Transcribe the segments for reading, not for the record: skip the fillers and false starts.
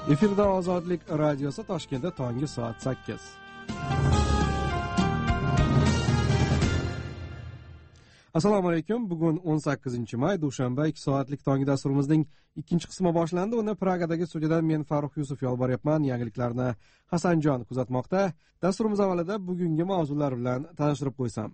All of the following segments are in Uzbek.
Efirda Ozodlik radiosi Toshkentda tongi soat 8. Assalomu alaykum. Bugun 18-may, dushanba, 2 soatlik tongi dasturimizning ikkinchi qismi boshlandi. Uni Pragadagi studiyadan men Farruh Yusuf olib boryapman. Yangiliklarni Hasanjon kuzatmoqda. Dasturimiz avvalida bugungi mavzular bilan tanishtirib qo'ysam.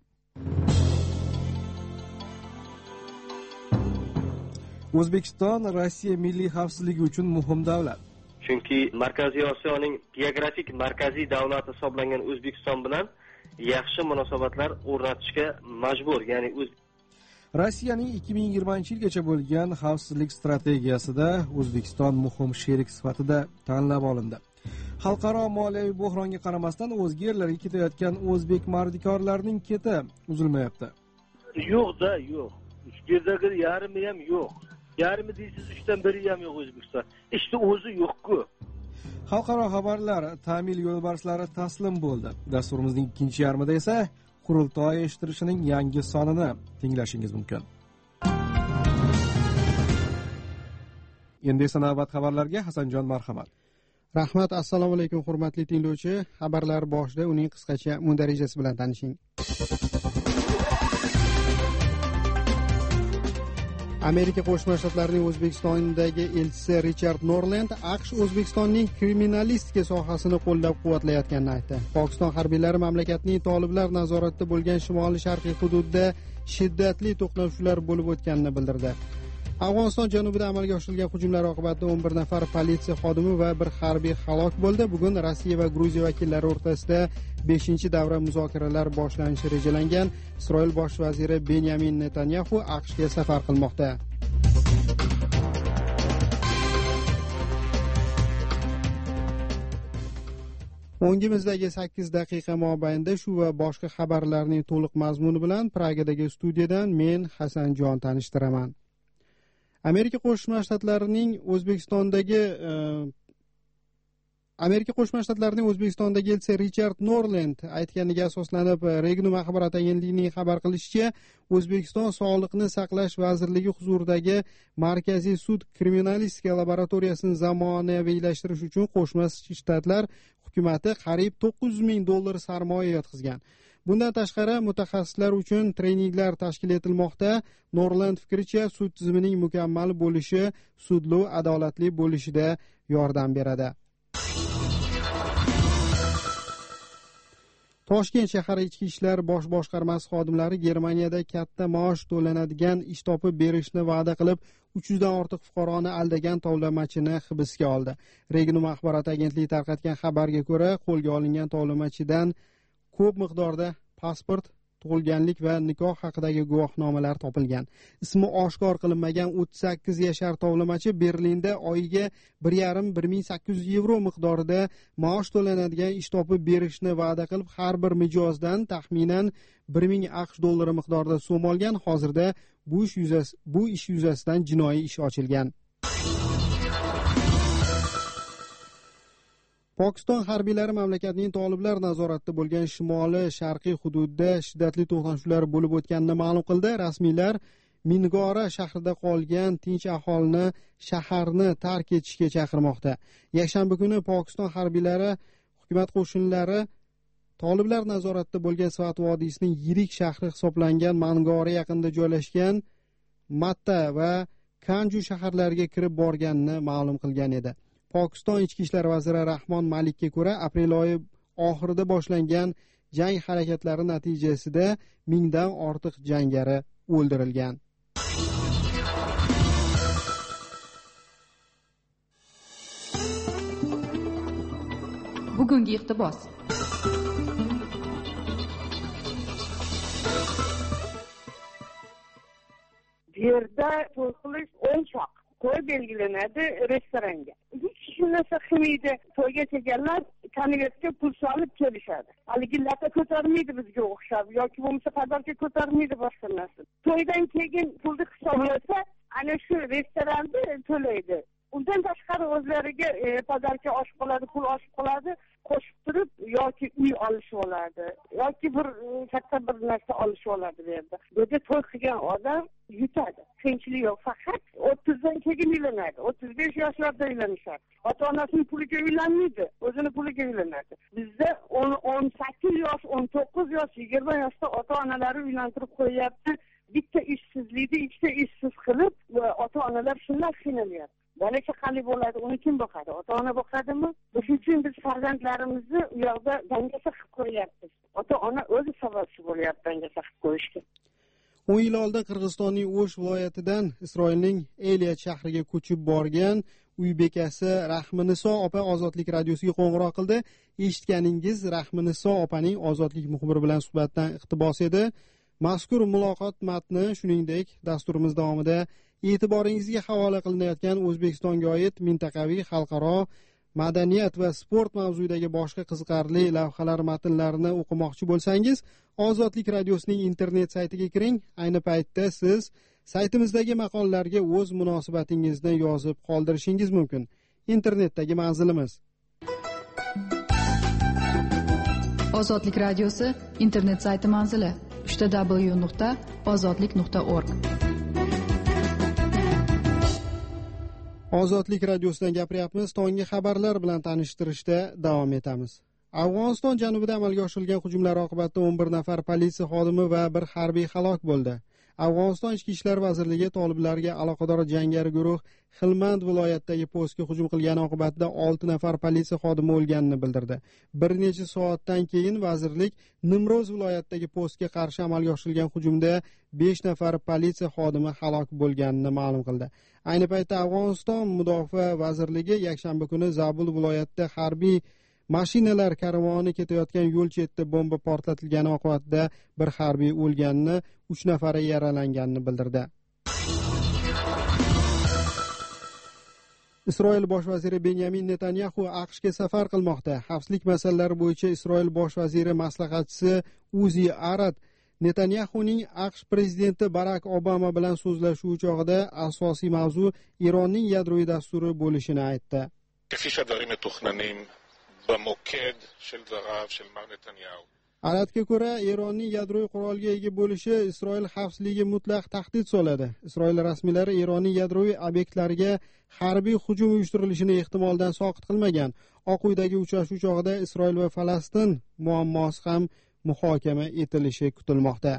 O'zbekiston Rossiya milliy xavfsizligi uchun muhim davlat. Chunki Markaziy Osiyoning geografik markaziy davlati hisoblangan O'zbekiston bilan yaxshi munosabatlar o'rnatishga majbur. Ya'ni Rossiyaning 2020-yilgacha bo'lgan xavfsizlik strategiyasida O'zbekiston muhim sherik sifatida tanlab olindi. Xalqaro moliyaviy bo'hronga qaramasdan o'zga yerlarga ketayotgan o'zbek mardikorlarining keti uzilmayapti. Yo'q-da, yo'q. Yerdagi yarmi ham yo'q. Yarmi deysiz 3dan biri ham yo'q O'zbekiston. İşte o'zi yo'q-ku. Xalqaro xabarlar ta'mil yo'lbarslari taslim bo'ldi. Dasturimizning ikkinchi yarmida esa qurultoy eshittirishining yangi sonini tinglashingiz mumkin. Endi esa navbat xabarlarga Hasanjon marhamat. Rahmat, assalomu alaykum hurmatli tinglovchi. Xabarlar boshida uning qisqacha mundarijasi bilan tanishing. Amerika Qo'shma Shtatlarining O'zbekistondagi elchisi Richard Norland AQSh O'zbekistonning kriminalistika sohasini qo'llab-quvvatlayotganini aytdi. Pokiston harbiylari mamlakatning toliblar nazoratida bo'lgan shimoli-sharqiy hududda shiddatli to'qnashuvlar bo'lib o'tganini bildirdi. Afg'oniston janubida amalga oshirilgan hujumlar oqibatida 11 nafar politsiya xodimi va bir harbiy halok bo'ldi. Bugun Rossiya va Gruziya vakillari o'rtasida 5-davra muzokaralar boshlanishi rejalangan. Isroil bosh vaziri Benyamin Netanyahu AQShga safar qilmoqda. O'ngimizdagi 8 daqiqa mobaynida shu va boshqa xabarlarning to'liq mazmuni bilan Pragadagi studiyadan men Hasanjon tanishtiraman. Amerika Qo'shma Shtatlarining O'zbekistondagi elchisi Richard Norland aytganiga asoslanib, Regnu axborot agentligining xabar qilishicha, O'zbekiston Sog'liqni saqlash vazirligi huzuridagi Markaziy sud kriminalistika laboratoriyasini zamonaviylashtirish uchun Qo'shma Shtatlar hukumati qariyb $900,000 sarmoya yotqizgan. Bundan tashqari mutaxassislar uchun treninglar tashkil etilmoqda. Norland fikricha, sud tizimining mukammal bo'lishi sudlu, adolatli bo'lishida yordam beradi. Toshkent shahar ichki ishlar bosh boshqarmasi xodimlari Germaniyada katta maosh to'lanadigan ish topib berishni va'da qilib, 300 dan ortiq fuqaroni aldagan tovlamachini hibsga oldi. Regnum axborot agentligi tarqatgan xabarga ko'ra, qo'lga olingan tovlamachidan ko'p miqdorda pasport, tug'ilganlik va nikoh haqidagi guvohnomalar topilgan. Ismi oshkor qilinmagan 38 yashar tovlamachi Berlinda oyiga 1,5-1800 yevro miqdorida maosh to'lanadigan ish topib berishni va'da qilib, har bir mijozdan taxminan 1000 AQSh dollari miqdorida so'm olgan. Hozirda bu ish yuzasidan jinoiy ish ochilgan. Pokiston harbiylari mamlakatning toliblar nazoratida bo'lgan shimoli-sharqiy hududda shiddatli to'qnashuvlar bo'lib o'tganini ma'lum qildi. Rasmiylar Mingora shahrida qolgan tinch aholini shaharni tark etishga chaqirmoqda. Yakshanba kuni Pokiston harbiylari hukumat qo'shinlari toliblar nazoratida bo'lgan Svat vodiysining yirik shahri hisoblangan Mangora yaqinida joylashgan Matta va Kanju shaharlariga kirib borganini ma'lum qilgan edi. Pokiston ichki ishlar vaziri Rahmon Malikka ko'ra, aprel oyi oxirida boshlangan jang harakatlari natijasida 1000 dan ortiq jangari o'ldirilgan. Bugungi iqtibos. Yerda to'y qilish o'nchoq to'y belgilanadi restoranga. Hech narsa qilmaydi. To'yga kelganlar konvertga pul solib kelishadi. Haligilarga ko'tarmaydi bizga o'xshab yoki bo'lmasa pazarga ko'tarmaydi boshqa narsa. To'ydan keyin pulni hisoblasa, ana shu restoranda to'laydi. Undan tashqari o'zlariga pazarga oshib qoladi, pul oshib qoladi, qo'shib turib yoki uy olishib oladi yoki bir katta bir narsa olishib oladi bu yerda. Bu yerda to'y qilgan odam yutadi, qiyinchilik yo'q. Faqat 30dan keyin uylanadi, 35 yoshlarda uylanishadi. Ota-onasining puliga uylanmaydi, o'zini puliga uylanadi. Bizda 18 yosh, 19 yosh, 20 yoshda ota-onalari uylantirib qo'yapti. Bitta ishsizlikni ikkita ishsiz qilib, ota-onalar shundan qiynalyapti. Bola chaqali bo'ladi, uni kim boqadi? Ota-ona boqadimi? Shuning uchun biz farzandlarimizni u yoqda dangasa qilib qo'yapmiz. Ota-ona o'zi sababchi bo'lyapti dangasa qilib qo'yishga. 10 yil oldin Qirg'izistonning O'sh viloyatidan Isroilning Eliyat shahriga ko'chib borgan uy bekasi Rahminiso opa Ozodlik radiosiga qo'ng'iroq qildi. Eshitganingiz Rahminiso opaning Ozodlik muxbiri bilan suhbatdan iqtibos edi. Mazkur muloqot matni, shuningdek, dasturimiz davomida e'tiboringizga havola qilinayotgan O'zbekistonga oid mintaqaviy, xalqaro, madaniyat va sport mavzuidagi boshqa qiziqarli lavhalar matnlarini o'qimoqchi bo'lsangiz, Ozodlik radiosining internet saytiga kiring. Ayni paytda siz saytimizdagi maqolalarga o'z munosabatingizni yozib qoldirishingiz mumkin. Internetdagi manzilimiz Ozodlik radiosi internet sayti manzili www.ozodlik.org. Ozodlik radiosidan gapiryapmiz. Tonggi xabarlar bilan tanishtirishda davom etamiz. Afg'oniston janubida amalga oshirilgan hujumlar oqibatida 11 nafar politsiya xodimi va bir harbiy halok bo'ldi. Afg'oniston Ichki ishlar vazirligi toliblarga aloqador jangari guruh Xilmand viloyatidagi postga hujum qilgani oqibatida 6 nafar politsiya xodimi o'lganini bildirdi. Bir necha soatdan keyin vazirlik Nimroz viloyatidagi postga qarshi amalga oshirilgan hujumda 5 nafar politsiya xodimi halok bo'lganini ma'lum qildi. Ayni paytda Afg'oniston Mudofaa vazirligi yakshanba kuni Zabul viloyatida harbiy mashinalar karvoni ketayotgan yo'l chetida bomba portlatilgani oqibatida bir harbiy o'lganini, 3 nafari yaralanganini bildirdi. Isroil bosh vaziri Benyamin Netanyahu AQShga safar qilmoqda. Xavfsizlik masalalari bo'yicha Isroil bosh vaziri maslahatchisi Uzi Arad Netanyahuning AQSh prezidenti Barak Obama bilan so'zlashuvi chog'ida asosiy mavzu Eronning yadroviy dasturi bo'lishini aytdi. Aradga ko'ra, Eronning yadroviy qurolga ega bo'lishi Isroil xavfsizligiga mutlaq tahdid soladi. Isroil rasmiylari Eronning yadroviy obyektlariga harbiy hujum uyushtirilishini ehtimoldan soqit qilmagan. Oq uydagi uchrashuv chog'ida Isroil va Falastin muammosi ham muhokama etilishi kutilmoqda.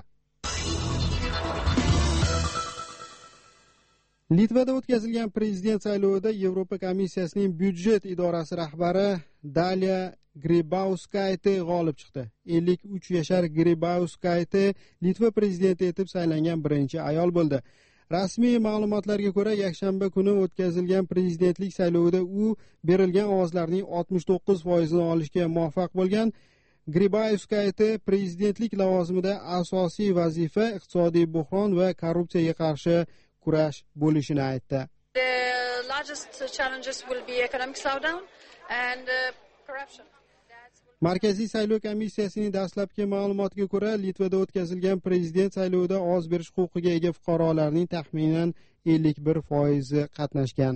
Litvada o'tkazilgan prezident saylovida Yevropa komissiyasining byudjet idorasi rahbari Dalia Grybauskaite g'olib chiqdi. 53 yashar Grybauskaite Litva prezidenti etib saylangan birinchi ayol bo'ldi. Rasmiy ma'lumotlarga ko'ra, yakshanba kuni o'tkazilgan prezidentlik saylovida u berilgan ovozlarning 69% olishga muvaffaq bo'lgan. Grybauskaite prezidentlik lavozimida asosiy vazifa iqtisodiy buhron va korrupsiyaga qarshi kurash bo'lishini aytdi. Markaziy saylov komissiyasining dastlabki ma'lumotiga ko'ra, Litvada o'tkazilgan prezident saylovida ovoz berish huquqiga ega fuqarolarning taxminan 51% qatnashgan.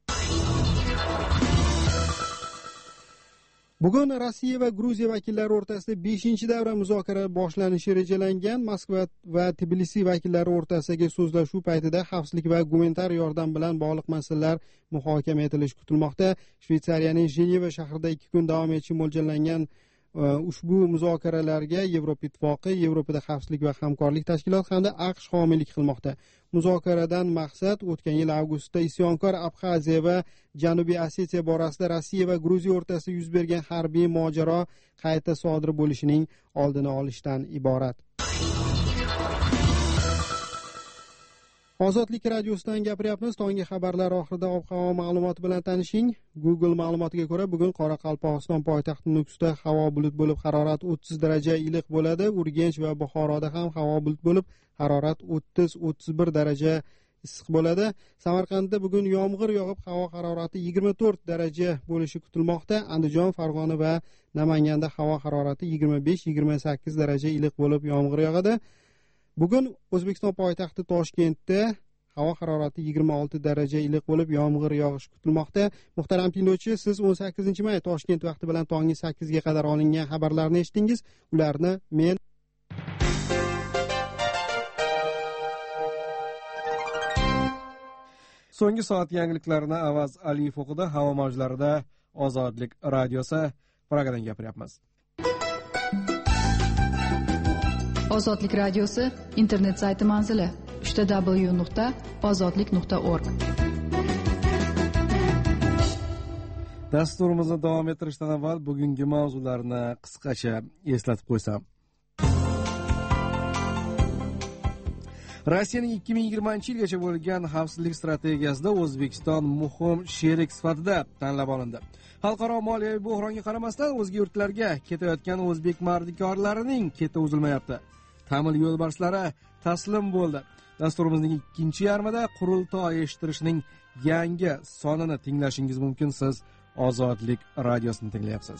Bugun Rossiya va Gruziya vakillari o'rtasida 5-davra muzokara boshlanishi rejalangan. Moskva va Tbilisi vakillari o'rtasidagi so'zlashuv paytida xavfsizlik va gumanitar yordam bilan bog'liq masalalar muhokama etilishi kutilmoqda. Shveysariyaning Jeneva shahrida 2 kun davom etishi mo'ljallangan ushbu muzokaralarga Yevropa Ittifoqi, Yevropada xavfsizlik va hamkorlik tashkiloti hamda AQSh homiylik qilmoqda. Muzokaradan maqsad o'tgan yil avgustda isyonkor Abxaziya va Janubiy Osetiya borasida Rossiya va Gruziya o'rtasida yuz bergan harbiy mojaro qayta sodir bo'lishining oldini olishdan iborat. Ozodlik radiosidan gapiryapmiz. Tonggi xabarlar oxirida ob-havo ma'lumoti bilan tanishing. Google ma'lumotiga ko'ra, bugun Qoraqalpog'iston poytaxti Nukusda havo bulut bo'lib, harorat 30 daraja iliq bo'ladi. Urganch va Buxoroda ham havo bulut bo'lib, harorat 30-31 daraja issiq bo'ladi. Samarqandda bugun yomg'ir yog'ib, havo harorati 24 daraja bo'lishi kutilmoqda. Andijon, Farg'ona va Namanganda havo harorati 25-28 daraja iliq bo'lib, yomg'ir yog'adi. Bugun O'zbekiston poytaxti Toshkentda havo harorati 26 daraja iliq bo'lib, yomg'ir yog'ishi kutilmoqda. Muhtaram tinglovchi, siz 18-may Toshkent vaqti bilan tonggi 8 ga qadar olingan xabarlarni eshitdingiz. Ularni men so'nggi soat yangiliklarini Avaz Aliyev o'qidi. Havo mavjlarida Ozodlik radiosi Pragadan gapiryapmiz. Ozodlik radiosi internet sayti manzili www.ozodlik.org. Dasturimizni davom ettirishdan avval bugungi mavzularni qisqacha eslatib qo'ysam. Rossiyaning 2020-yilgacha bo'lgan xavfsizlik strategiyasida O'zbekiston muhim sherik sifatida tanlab olindi. Xalqaro moliyaviy bo'hronga qaramasdan o'zga yurtlarga ketayotgan o'zbek mardikorlarining keti uzilmayapti. Tamil yo'lbarslari taslim bo'ldi. Dasturimizning ikkinchi yarmida qurultoy eshittirishning yangi sonini tinglashingiz mumkin. Siz Ozodlik radiosini tinglayapsiz.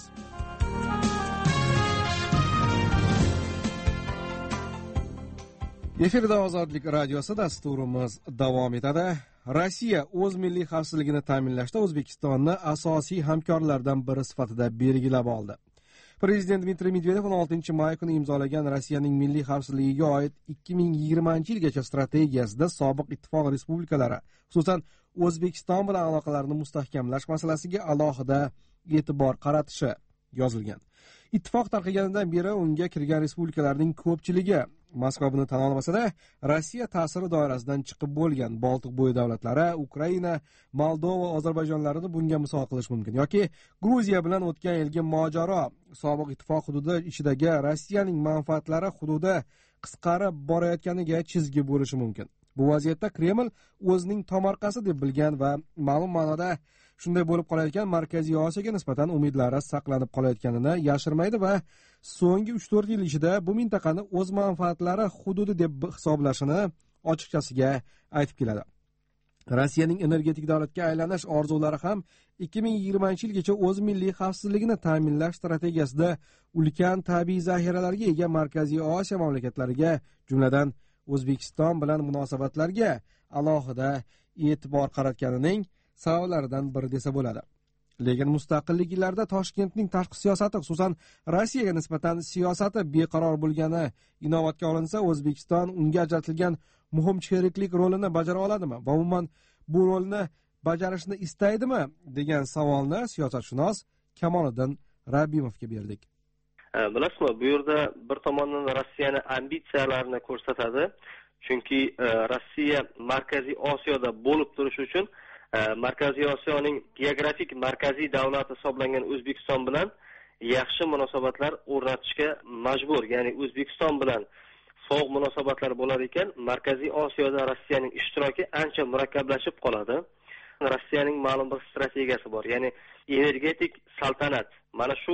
Efirda Ozodlik radiosi dasturimiz davom etadi. Rossiya o'z milliy xavfsizligini ta'minlashda O'zbekistonni asosiy hamkorlardan biri sifatida belgilab oldi. Prezident Dmitriy Medvedev 16-may kuni imzolagan Rossiyaning milliy xavfsizligiga oid 2020-yilgacha strategiyasida sobiq ittifoq respublikalari, xususan O'zbekiston bilan aloqalarni mustahkamlash masalasiga alohida e'tibor qaratishi yozilgan. Ittifoq tarqaganidan beri unga kirgan respublikalarning ko'pchiligi Moskva buni tan olmasa-da, Rossiya ta'siri doirasidan chiqib bo'lgan Boltiq bo'yi davlatlari, Ukraina, Moldova, Ozarbayjonlarini bunga misol qilish mumkin yoki Gruziya bilan o'tgan yilgi mojaro sobiq ittifoq hududi ichidagi Rossiyaning manfaatlari hududi qisqarib borayotganiga chizgi bo'lishi mumkin. Bu vaziyatda Kreml o'zining tomorqasi deb bilgan va ma'lum ma'noda shunday bo'lib qolayotgan Markaziy Osiyoga nisbatan umidlari saqlanib qolayotganini yashirmaydi va so'nggi 3-4 yil ichida bu mintaqani o'z manfaatlari hududi deb hisoblashini ochiqchasiga aytib keladi. Rossiyaning energetik davlatga aylanish orzulari ham 2020-yilgacha o'z milliy xavfsizligini ta'minlash strategiyasida ulkan tabiiy zaxiralarga ega Markaziy Osiyo mamlakatlariga, jumladan O'zbekiston bilan munosabatlarga alohida e'tibor qaratganining sabablaridan biri desa bo'ladi. Lekin mustaqillik yillarida Toshkentning tashqi siyosati, xususan Rossiyaga nisbatan siyosati beqaror bo'lgani inobatga olinsa, O'zbekiston unga ajratilgan muhim sheriklik rolini bajara oladimi va umuman bu rolni bajarishni istaydimi degan savolni siyosatshunos Kamoliddin Rabbimovga berdik. Bilasizmi, bu yerda bir tomondan Rossiyani ambitsiyalarini ko'rsatadi. Chunki Rossiya Markaziy Osiyoda bo'lib turish uchun Markaziy Osiyoning geografik markaziy davlati hisoblangan O'zbekiston bilan yaxshi munosabatlar o'rnatishga majbur. Ya'ni O'zbekiston bilan sovuq munosabatlar bo'lar ekan, Markaziy Osiyoda Rossiyaning ishtiroki ancha murakkablashib qoladi. Rossiyaning ma'lum bir strategiyasi bor, ya'ni energetik saltanat. Mana shu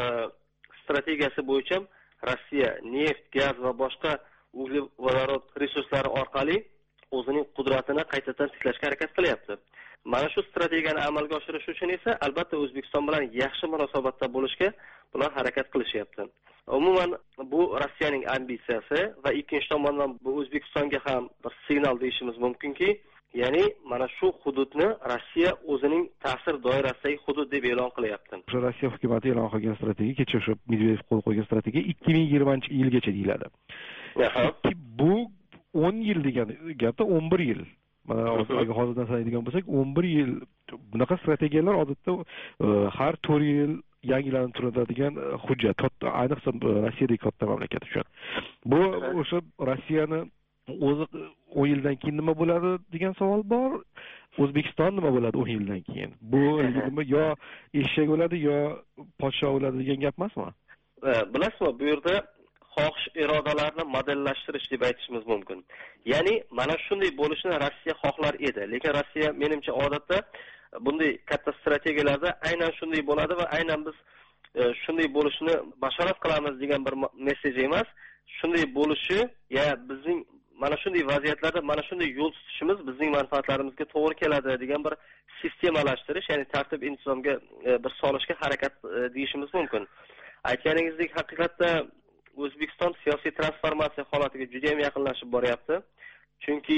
strategiyasi bo'yicha Rossiya neft, gaz va boshqa uglevodorod resurslari orqali o'zining qudratini qaytadan tiklashga harakat qilyapti. Mana shu strategiyani amalga oshirish uchun esa albatta O'zbekiston bilan yaxshi munosabatda bo'lishga bular harakat qilishyapti. Umuman bu Rossiyaning ambitsiyasi va ikkinchi tomondan bu O'zbekistonga ham bir signal deyishimiz mumkinki, ya'ni mana shu hududni Rossiya o'zining ta'sir doirasidagi hudud deb e'lon qilyapti. Rossiya hukumati e'lon qilgan strategiya, kecha shu Medvedev qo'l qo'ygan strategiya 2020-yilgacha deyiladi. Bu 10 yil degan gapda 11 yil. Mana hozirdan sanaydigan bo'lsak, 11 yil bunaqa strategiyalar odatda har 4 yil yangilanib turadigan hujjat, ayniqsa Rossiyadagi katta mamlakat uchun. Bu o'sha Rossiyani o'zi 10 yildan keyin nima bo'ladi degan savol bor. O'zbekiston nima bo'ladi 10 yildan keyin? Bu yo eshak bo'ladi yo podsho bo'ladi degan gap emasmi? Bilasizmi, bu yerda xohish irodalarni modellashtirish deb aytishimiz mumkin. Ya'ni mana shunday bo'lishini Rossiya xohlar edi, lekin Rossiya menimcha odatda bunday katta strategiyalarda aynan shunday bo'ladi va aynan biz shunday bo'lishini bashorat qilamiz degan bir mesej emas. Shunday bo'lishi ya bizning mana shunday vaziyatlarda mana shunday yo'l tutishimiz bizning manfaatlarimizga to'g'ri keladi degan bir sistemalashtirish, ya'ni tartib intizomga bir solishga harakat deyishimiz mumkin. Aytganingizdek, haqiqatda O'zbekiston siyosiy transformatsiya holatiga juda ham yaqinlashib boryapti. Chunki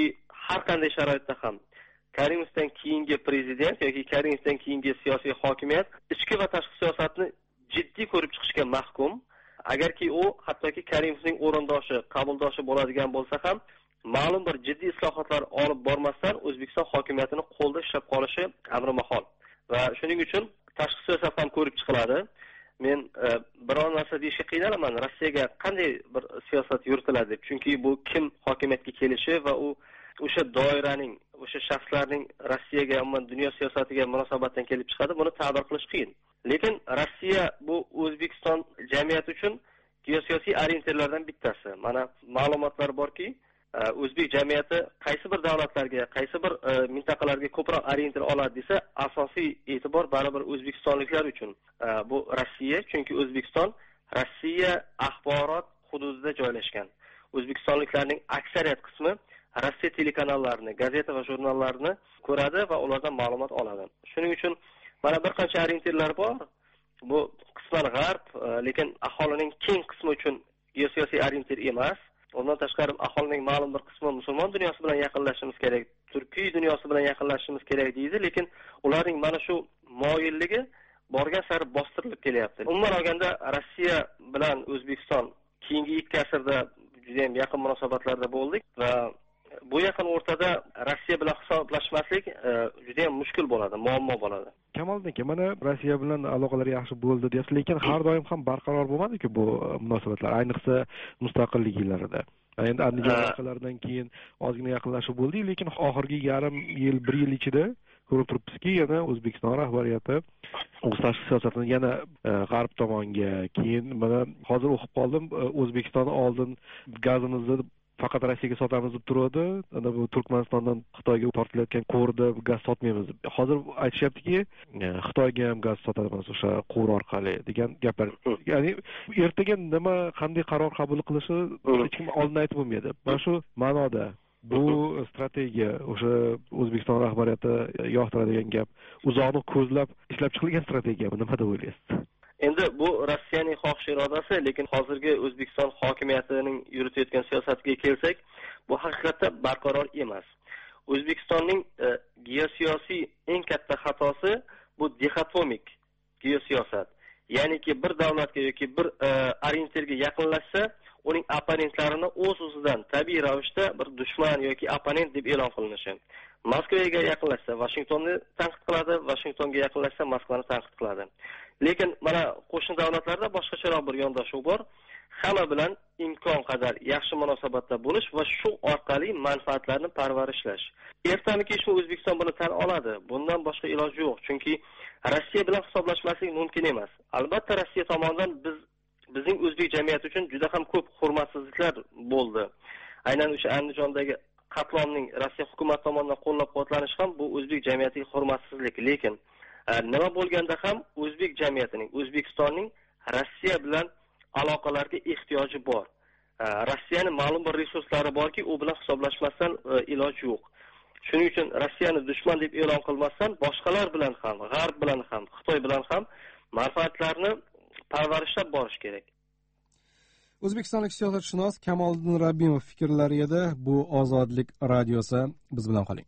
har qanday sharoitda ham Karimovdan keyingi prezident yoki Karimovdan keyingi siyosiy hokimiyat ichki va tashqi siyosatni jiddiy ko'rib chiqishga mahkum. Agarki u hattoki Karimovning o'rindoshi, qabuldoshi bo'ladigan bo'lsa ham, ma'lum bir jiddiy islohotlar olib bormasdan O'zbekiston hokimiyatini qo'lda ushlab qolishi amri mahol. Va shuning uchun tashqi siyosat ham ko'rib chiqiladi. Men biror narsa deyishga qiynalaman, Rossiyaga qanday bir siyosat yuritiladi deb. Chunki bu kim hokimiyatga kelishi va u o'sha doiraning, o'sha shaxslarning Rossiyaga, umuman dunyo siyosatiga munosabatdan kelib chiqadi, buni ta'bir qilish qiyin. Lekin Rossiya bu O'zbekiston jamiyati uchun geosiyosiy orientirlardan bittasi. Mana ma'lumotlar borki, o'zbek jamiyati qaysi bir davlatlarga, qaysi bir mintaqalarga ko'proq orientir oladi desa, asosiy e'tibor baribir o'zbekistonliklar uchun. Bu Rossiya, chunki O'zbekiston Rossiya axborot hududida joylashgan. O'zbekistonliklarning aksariyat qismi Rossiya telekanallarni, gazeta va jurnallarini ko'radi va ulardan ma'lumot oladi. Shuning uchun mana bir qancha orientirlar bor. Bu qisman g'arb, lekin aholining keng qismi uchun geosiyosiy orientir emas. Undan tashqari aholining ma'lum bir qismi musulmon dunyosi bilan yaqinlashishimiz kerak, turkiy dunyosi bilan yaqinlashishimiz kerak deydi, lekin ularning mana shu moyilligi borgan sari bostirilib kelyapti. Umuman olganda Rossiya bilan O'zbekiston keyingi 2 asrda juda ham yaqin munosabatlarda bo'ldik va bu yaqin o'rtada Rossiya bilan hisoblashmaslik juda ham mushkul bo'ladi, muammo bo'ladi. Kamoliddin aka, mana Rossiya bilan aloqalar yaxshi bo'ldi deyapsiz, lekin har doim ham barqaror bo'lmadi-ku bu munosabatlar, ayniqsa mustaqillik yillarida. Endi Andijon voqealaridan keyin ozgina yaqinlashib bo'ldi, lekin oxirgi yarim yil, 1 yil ichida ko'rib turibmizki, yana O'zbekiston rahbariyati o'z tashqi siyosatini yana g'arb tomonga, keyin mana hozir o'qib qoldim, O'zbekiston oldin gazimizni faqat Rossiyaga sotamiz deb turadi. Ana bu Turkmanistondan Xitoyga tortilayotgan quvurda gaz sotmaymiz. Hozir aytishyaptiki, Xitoyga ham gaz sotamiz o'sha quvur orqali degan gaplar. Ya'ni ertaga nima, qanday qaror qabul qilishi hech kim oldin aytib bo'lmaydi. Mana shu ma'noda bu strategiya o'sha O'zbekiston rahbariyati yoqtiradigan gap, uzoqni ko'zlab ishlab chiqilgan strategiyami, nima deb o'ylaysiz? Endi bu Rossiyaning xohish irodasi, lekin hozirgi O'zbekiston hokimiyatining yuritayotgan siyosatiga kelsak, bu haqiqatda barqaror emas. O'zbekistonning geosiyosiy eng katta xatosi bu dixotomik geosiyosat. Ya'niki bir davlatga yoki bir orientirga yaqinlashsa, uning opponentlarini o'z-o'zidan tabiiy ravishda bir dushman yoki opponent deb e'lon qilinishi. Moskvaga yaqinlashsa, Vashingtonni tanqid qiladi, Vashingtonga yaqinlashsa, Moskvani tanqid qiladi. Lekin mana qo'shni davlatlarda boshqacharoq bir yondashuv bor. Hamma bilan imkon qadar yaxshi munosabatda bo'lish va shu orqali manfaatlarni parvarishlash. Ertami-kechmi O'zbekiston buni tan oladi. Bundan boshqa iloji yo'q, chunki Rossiya bilan hisoblashmaslik mumkin emas. Albatta Rossiya tomonidan bizning o'zbek jamiyati uchun juda ham ko'p hurmatsizliklar bo'ldi. Aynan o'sha Andijondagi qatlomning Rossiya hukumat tomonidan qo'llab-quvvatlanishi ham bu o'zbek jamiyatiga hurmatsizlik. Lekin nima bo'lganda ham o'zbek jamiyatining, O'zbekistonning Rossiya bilan aloqalarga ehtiyoji bor. Rossiyaning ma'lum bir resurslari borki, u bilan hisoblashmasdan iloji yo'q. Shuning uchun Rossiyani dushman deb e'lon qilmasdan boshqalar bilan ham, G'arb bilan ham, Xitoy bilan ham manfaatlarni parvarishlab borish kerak. O'zbekistonlik siyosatshunos Kamoliddin Rabbimov fikrlari edi. Bu Ozodlik radiosi, biz bilan qoling.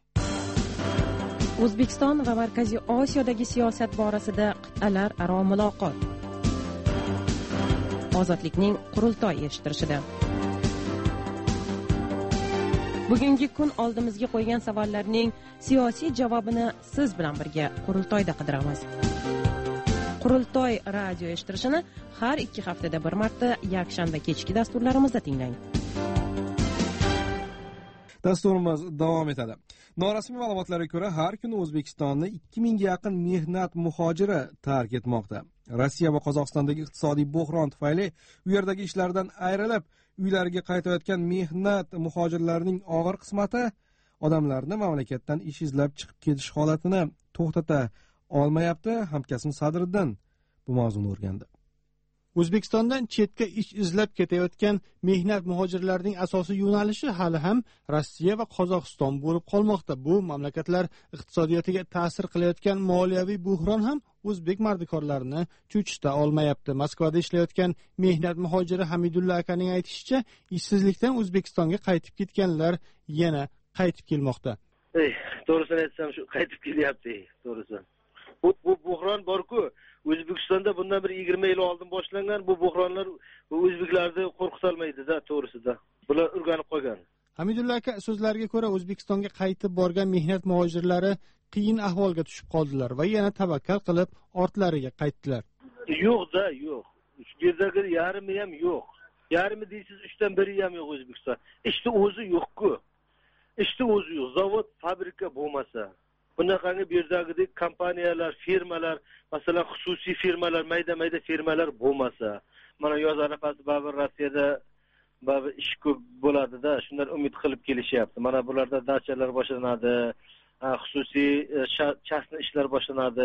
O'zbekiston va Markaziy Osiyodagi siyosat borasida qit'alar aro muloqot. Ozodlikning qurultoy yig'ishtirishida. Bugungi kun oldimizga qo'ygan savollarning siyosiy javobini siz bilan birga qurultoyda qidiramiz. Qurultoy radio eshittirishini har 2 haftada bir marta yakshanba kechki dasturlarimizda tinglang. Dasturimiz davom etadi. Norasmiy ma'lumotlarga ko'ra, har kuni O'zbekistonni 2000 ga yaqin mehnat muhojiri tark etmoqda. Rossiya va Qozog'istondagi iqtisodiy bo'hron tufayli u yerdagi ishlardan ayrilib, uylariga qaytayotgan mehnat muhojirlarining og'ir qismati odamlarni mamlakatdan ish izlab chiqib ketish holatini to'xtata olmayapti. Hamkasbim Sadriddin bu mavzuni o'rgandi. O'zbekistondan chetga ish izlab ketayotgan mehnat muhojirlarining asosiy yo'nalishi hali ham Rossiya va Qozog'iston bo'lib qolmoqda. Bu mamlakatlar iqtisodiyotiga ta'sir qilayotgan moliyaviy bo'hron ham o'zbek mardikorlarini cho'chita olmayapti. Moskvada ishlayotgan mehnat muhojiri Hamidulla akaning aytishicha, ishsizlikdan O'zbekistonga qaytib ketganlar yana qaytib kelmoqda. To'g'risini aytsam shu qaytib kelyapti, to'g'risi. Bu buhron bor-ku, O'zbekistonda bundan bir 20 yil oldin boshlangan bu buhronlar o'zbeklarni qo'rqitolmaydi-da, to'g'risida. Bular o'rganib qolgan. Hamidulla aka so'zlariga ko'ra O'zbekistonga qaytib borgan mehnat muhojirlari qiyin ahvolga tushib qoldilar va yana tavakkal qilib ortlariga qaytdilar. Yo'q-da, yo'q. Shu yerdagi yarmi ham yo'q. Yarmi deysiz 3dan 1 ham yo'q O'zbekiston. Ishni o'zi yo'q-ku. Ishni o'zi yo'q. Zavod, fabrika bo'lmasa, bunaqangi bu yerdagidek kompaniyalar, firmalar, masalan, xususiy firmalar, mayda-mayda firmalar bo'lmasa, mana yoz arafasi baribir Rossiyada baribir ish ko'p bo'ladi-da, shundan umid qilib kelishyapti. Mana bularda dachalar boshlanadi, xususiy chasna ishlar boshlanadi,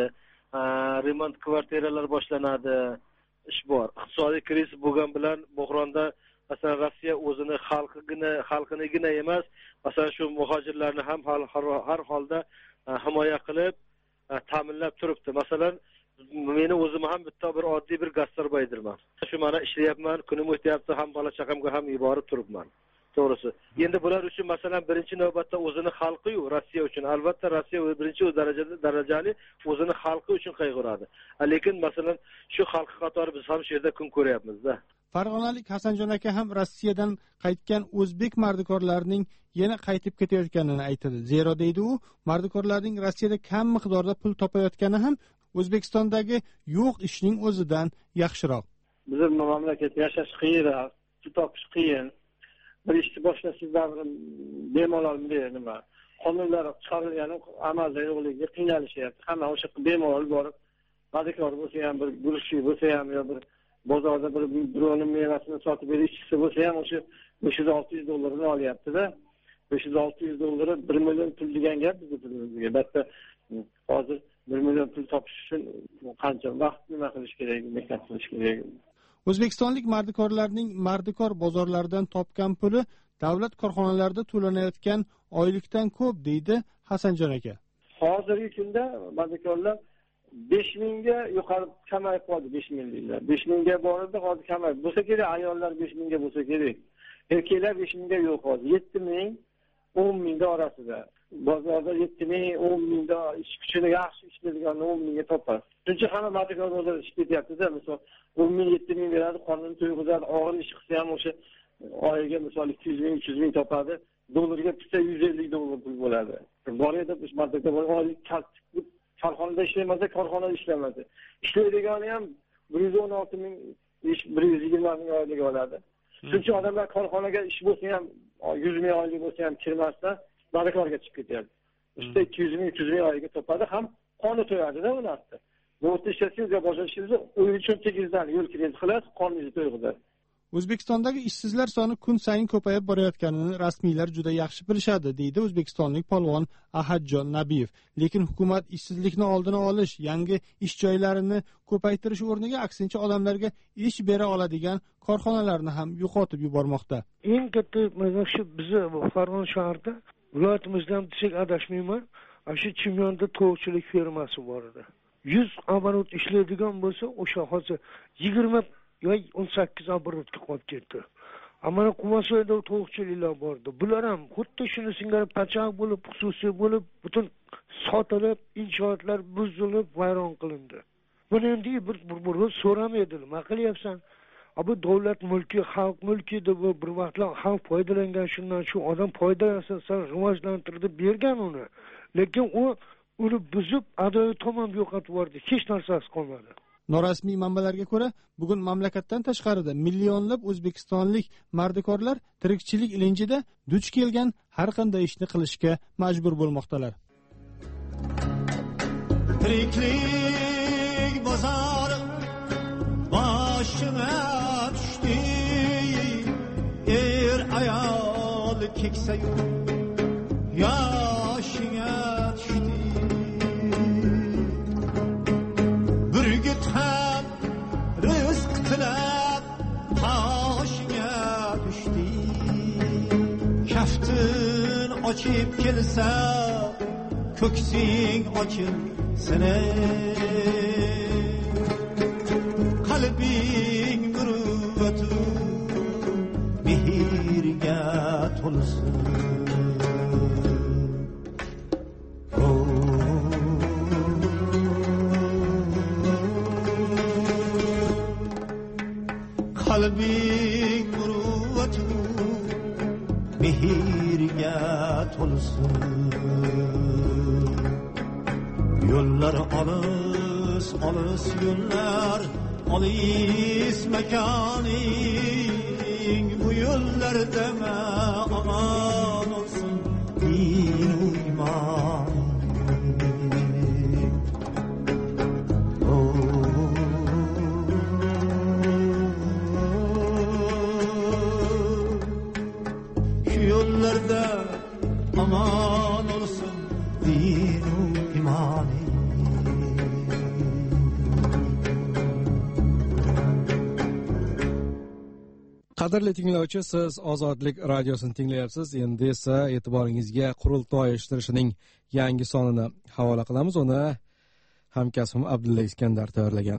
remont kvartiralar boshlanadi, ish bor. Iqtisodiy krizis bo'lgan bilan buhronda masalan Rossiya o'zini xalqinigina emas, masalan shu muhojirlarni ham har holda himoya qilib ta'minlab turibdi. Masalan, meni o'zim ham bitta bir oddiy bir gastarbaydirman. Shu mana ishlayapman, kunim o'tyapti, ham bola chaqamga ham yuborib turibman. To'g'risi. Endi bular uchun masalan birinchi navbatda o'zini xalqi-yu Rossiya uchun, albatta Rossiya birinchi darajali o'zini xalqi uchun qayg'uradi. Lekin masalan shu xalqi qatori biz ham shu yerda kun ko'ryapmiz-da. Farg'onalik Hasanjon aka ham Rossiyadan qaytgan o'zbek mardikorlarining yana qaytib ketayotganini aytadi. Zero deydi u, mardikorlarning Rossiyada kam miqdorda pul topayotgani ham O'zbekistondagi yo'q ishning o'zidan yaxshiroq. Bizim mamlakatda yashash qiyinroq, pul topish qiyin. Bir ishni boshlasizlar bemalol nima? Qonunlar chiqarilgani amalda yo'qligiga qiynalishyapti. Hamma o'sha bemalol borib, mardikor bo'lsa ham bir guruchli bo'lsa ham yo bir bozorda bir birovning mevasini sotib berishchisi bo'lsa ham o'sha 500-600 dollarni olyapti-da. 500-600 dollari 1 million pul degan gap bizga tilimizga. Albatta hozir 1 million pul topish uchun qancha vaqt nima qilish kerak, mehnat qilish kerak. O'zbekistonlik mardikorlarning mardikor bozorlaridan topgan puli davlat korxonalarida to'lanayotgan oylikdan ko'p deydi Hasanjon aka. Hozirgi kunda mardikorlar 5000 ga yuqori kamayib qoldi, 5000 deydilar. 5000 ga bordi, hozir kamayib. Bo'lsa kerak, ayollar 5000 ga bo'lsa kerak. Erkaklar 5000 ga yo'q hozir. 7000, 10000 da orasida. Bozorda 7000, 10000 da ish kuchini yaxshi ishlaydigan 10000 ga topar. Chunki hamma mardikor bozorda ish ketyapti-da, misol 10000, 7000 beradi, qonun to'yg'izadi, og'ir ish qilsa ham o'sha oyiga misol 200,000, 300,000 topadi. Dollarga pista 150 dollar pul bo'ladi. Bor edi, biz mardikor oylik korxonada ishlamasa, korxonada ishlamasa. Ishlaydigani ham 116 ming, 120 ming oylik oladi. Chunki odamlar korxonaga ish bo'lsa ham 100 ming oylik bo'lsa ham kirmasdan mardikorga chiqib ketyapti. Usta 200 ming, 300 ming oylikka topadi, ham qoni to'yadi-da ularni. Bu ishlashingiz va boshqa ishingiz o'yin uchun tegizdan yo'l kredit qilasiz, qoningizni to'yg'izadi. O'zbekistondagi ishsizlar soni kun sayin ko'payib borayotganini rasmiylar juda yaxshi bilishadi, deydi o'zbekistonlik polvon Ahadjon Nabiyev. Lekin hukumat ishsizlikni oldini olish, yangi ish joylarini ko'paytirish o'rniga aksincha odamlarga ish bera oladigan korxonalarni ham yo'qotib yubormoqda. Eng katta mana shu bizni Farg'ona shahrida viloyatimizdan desak adashmayman, shu Chimyonda tovuqchilik fermasi bor edi. 100 оборот ishlaydigan bo'lsa, o'sha hozir 20 yoy 18 оборотga qolib ketdi. Ammo Quvasoyda tovuqchiliklar bordi. Bular ham xuddi shuni singari pachaq bo'lib, xususiy bo'lib, butun sotilib, inshootlar buzilib, vayron qilindi. Buni endi bir so'ramaydi, nima qilyapsan? Bu davlat mulki, xalq mulki deb bir vaqtlar xalq foydalangan, shundan shu odam foydalansa, sen rivojlantirib bergan uni. Lekin uni buzib, adolat tomon yo'qotib yubordi. Hech narsasi qolmadi. Norasmiy manbalarga ko'ra, bugun mamlakatdan tashqarida millionlab o'zbekistonlik mardikorlar tirikchilik ilinjida duch kelgan har qanday ishni qilishga majbur bo'lmoqdalar. Tiriklik bozori boshimga tushdi, ayol keksayu yoshiga tushdi. Burgut ham rizq tilab toshiga tushdi. Kaftin ochib kelsa, ko'ksing ochilsin. Qalbing muruvvatu mehrga to'lsin. xayrga to'lsin. Yo'llar olis, olis yo'llar, olis makoning, bu yo'llarda aman olsun din u iymon. Şu yo'llarda aman olsun din u iymon. Qadrli tinglovchi, siz Ozodlik radiosini tinglayapsiz. Endi esa e'tiboringizga Qurultoy eshittirishining yangi sonini havola qilamiz. Uni hamkasbim Abdulla Iskandar tayyorlagan.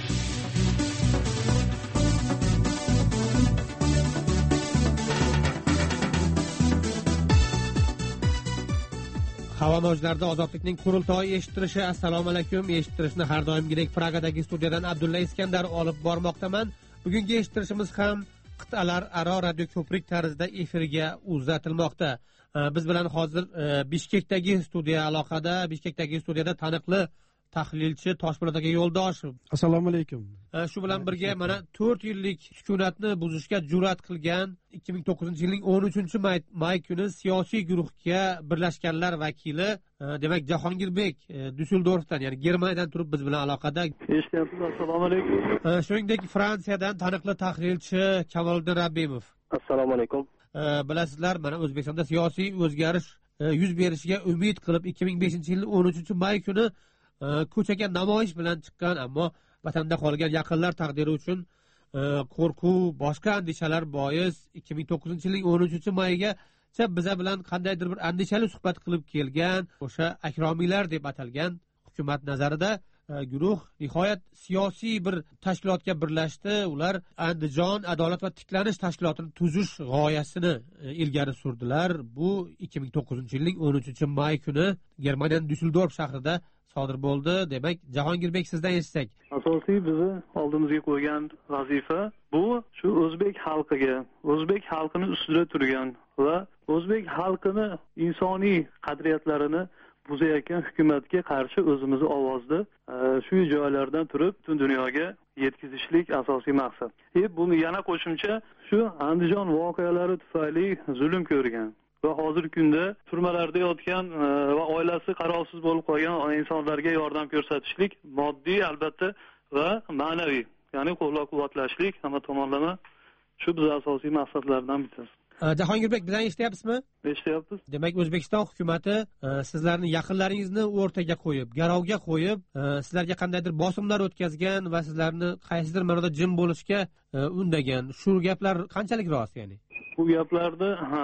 Havo mavjlarida Ozodlikning Qurultoy eshittirishi. Assalomu alaykum. Eshittirishni har doimgidek Pragadagi studiyadan Abdulla Iskandar olib bormoqdaman. Bugungi eshittirishimiz ham qit'alar aro radio ko'prik tarzida efirga uzatilmoqda. Biz bilan hozir Bishkekdagi studiya aloqada. Bishkekdagi studiyada taniqli tahlilchi Toshpo'lat aka Yo'ldosh. Assalomu alaykum. Shu bilan birga mana 4 yillik sukunatni buzishga jur'at qilgan 2009-yilning 13-may kuni siyosiy guruhga birlashganlar vakili, demak Jahongirbek Düsseldorfdan, ya'ni Germaniyadan turib biz bilan aloqada. Eshityapsiz? Assalomu alaykum. Shuningdek Fransiyadan taniqli tahlilchi Kamoliddin Rabbimov. Assalomu alaykum. Bilasizlar, mana O'zbekistonda siyosiy o'zgarish yuz berishiga umid qilib 2005-yilning 13-may kuni ko'chaga namoyish bilan chiqqan, ammo vatanda qolgan yaqinlar taqdiri uchun qo'rquv, boshqa andishalar bois 2009-yilning 13-maygacha biza bilan qandaydir bir andishali suhbat qilib kelgan o'sha akromiylar deb atalgan hukumat nazarida guruh nihoyat siyosiy bir tashkilotga birlashdi. Ular Andijon adolat va tiklanish tashkilotini tuzish g'oyasini ilgari surdilar. Bu 2009-yilning 13-may kuni Germaniyaning Düsseldorf shahrida sodir bo'ldi. Demak, Jahongirbek, sizdan eshitsak. Asosiy bizni oldimizga qo'ygan vazifa bu shu o'zbek xalqiga, o'zbek xalqini ustida turgan va o'zbek xalqini insoniy qadriyatlarini buzayotgan hukumatga qarshi o'zimizni ovozni shu joylardan turib butun dunyoga yetkazishlik asosiy maqsad. Buni yana qo'shimcha shu Andijon voqealari tufayli zulm ko'rgan va hozirgi kunda turmalarda yotgan va oilasi qarovsiz bo'lib qolgan insonlarga yordam ko'rsatishlik, moddiy albatta va ma'naviy, ya'ni qo'llab-quvvatlashlik hamma tomonlama shu biz asosiy maqsadlardan bittasi. Jahongirbek, bizdan eshityapsizmi? Eshityapmiz. Demak, O'zbekiston hukumatı sizlarni yaqinlaringizni o'rtaga qo'yib, garovga qo'yib, sizlarga qandaydir bosimlar o'tkazgan va sizlarni qaysidir ma'noda jim bo'lishga undagan. Shu gaplar qanchalik rost, ya'ni? Bu gaplarda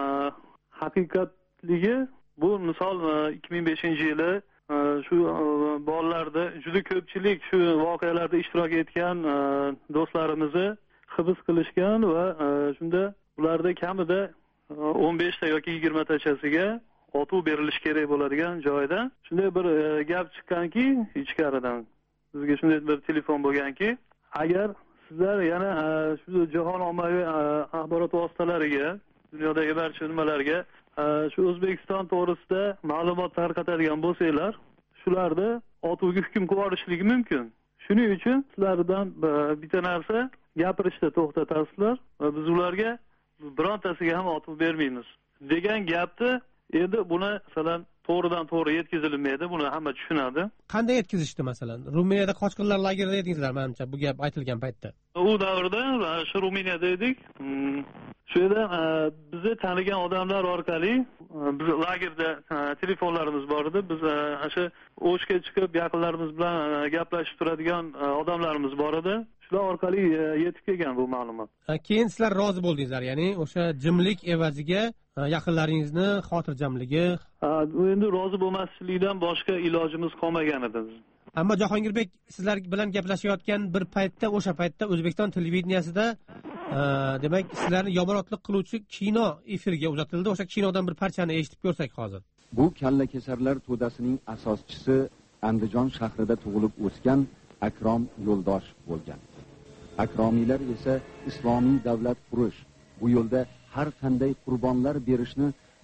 haqiqatligi bu misol 2005-yili shu bolalarda juda ko'pchilik shu voqealarda ishtirok etgan do'stlarimizni hibs qilishgan va shunda ularda kamida 15 ta yoki 20 tachasiga otuv berilishi kerak bo'ladigan joyda shunday bir gap chiqqanki, ichkaridan bizga shunday bir telefon bo'lganki, agar sizlar yana shu jahon ommaviy axborot vositalariga, dunyodagi barcha nimalarga shu O'zbekiston to'g'risida ma'lumot tarqatadigan bo'lsanglar, shularni otuvga hukm qilib yuborishligi mumkin. Shuning uchun sizlardan bitta narsa gapirishda to'xtatasizlar va biz ularga birontasiga ham otib bermaymiz degan gapni endi buni masalan to'g'ridan to'g'ri yetkazilmaydi, buni hamma tushunadi. Qanday yetkazishdi masalan? Ruminiyada qochqinlar lagerida edingizlar, menimcha bu gap aytilgan paytda. U davrda shu Ruminiyada edik. Shu yerda bizni tanigan odamlar orqali biz lagerda telefonlarimiz bor edi. Biz o'sha o'shga chiqib yaqinlarimiz bilan gaplashib turadigan odamlarimiz bor edi. Shular orqali yetib kelgan bu ma'lumot. Keyin sizlar rozi bo'ldingizlar, ya'ni o'sha jimlik evaziga yaqinlaringizni xotirjamligi. Endi rozi bo'lmaslikdan boshqa ilojimiz qolmagan edi. Ammo Jahongirbek, sizlar bilan gaplashayotgan bir paytda, o'sha paytda O'zbekiston televideniyasida demak sizlarni yomonotlik qiluvchi kino efirga uzatildi. O'sha kinodan bir parchani eshitib ko'rsak hozir. Bu kalla kesarlar to'dasining asoschisi Andijon shahrida tug'ilib o'sgan Akrom Yo'ldosh bo'lgan. Akromiylar esa islomiy davlat qurish, bu yo'lda har qanday qurbonlar berishni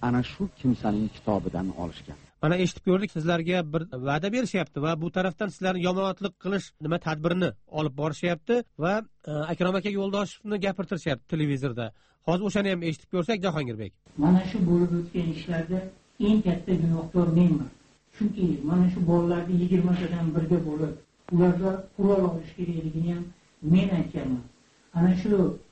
ana shu kimsaning kitobidan olishgan. Mana eshitib ko'rdik, sizlarga bir va'da berishyapti va bu tarafdan sizlarni yomonotlik qilish nima tadbirini olib borishyapti va Akrom aka Yo'ldoshevni gapirtirishyapti televizorda. Hozir o'shani ham eshitib ko'rsak, Jahongir bek. Mana shu bo'lib o'tgan ishlarda eng katta gunohkor menman. Chunki mana shu bolalarni 20 tadan birga bo'lib, ularga qurol olish kerakligini ham men aytganman. Ana shu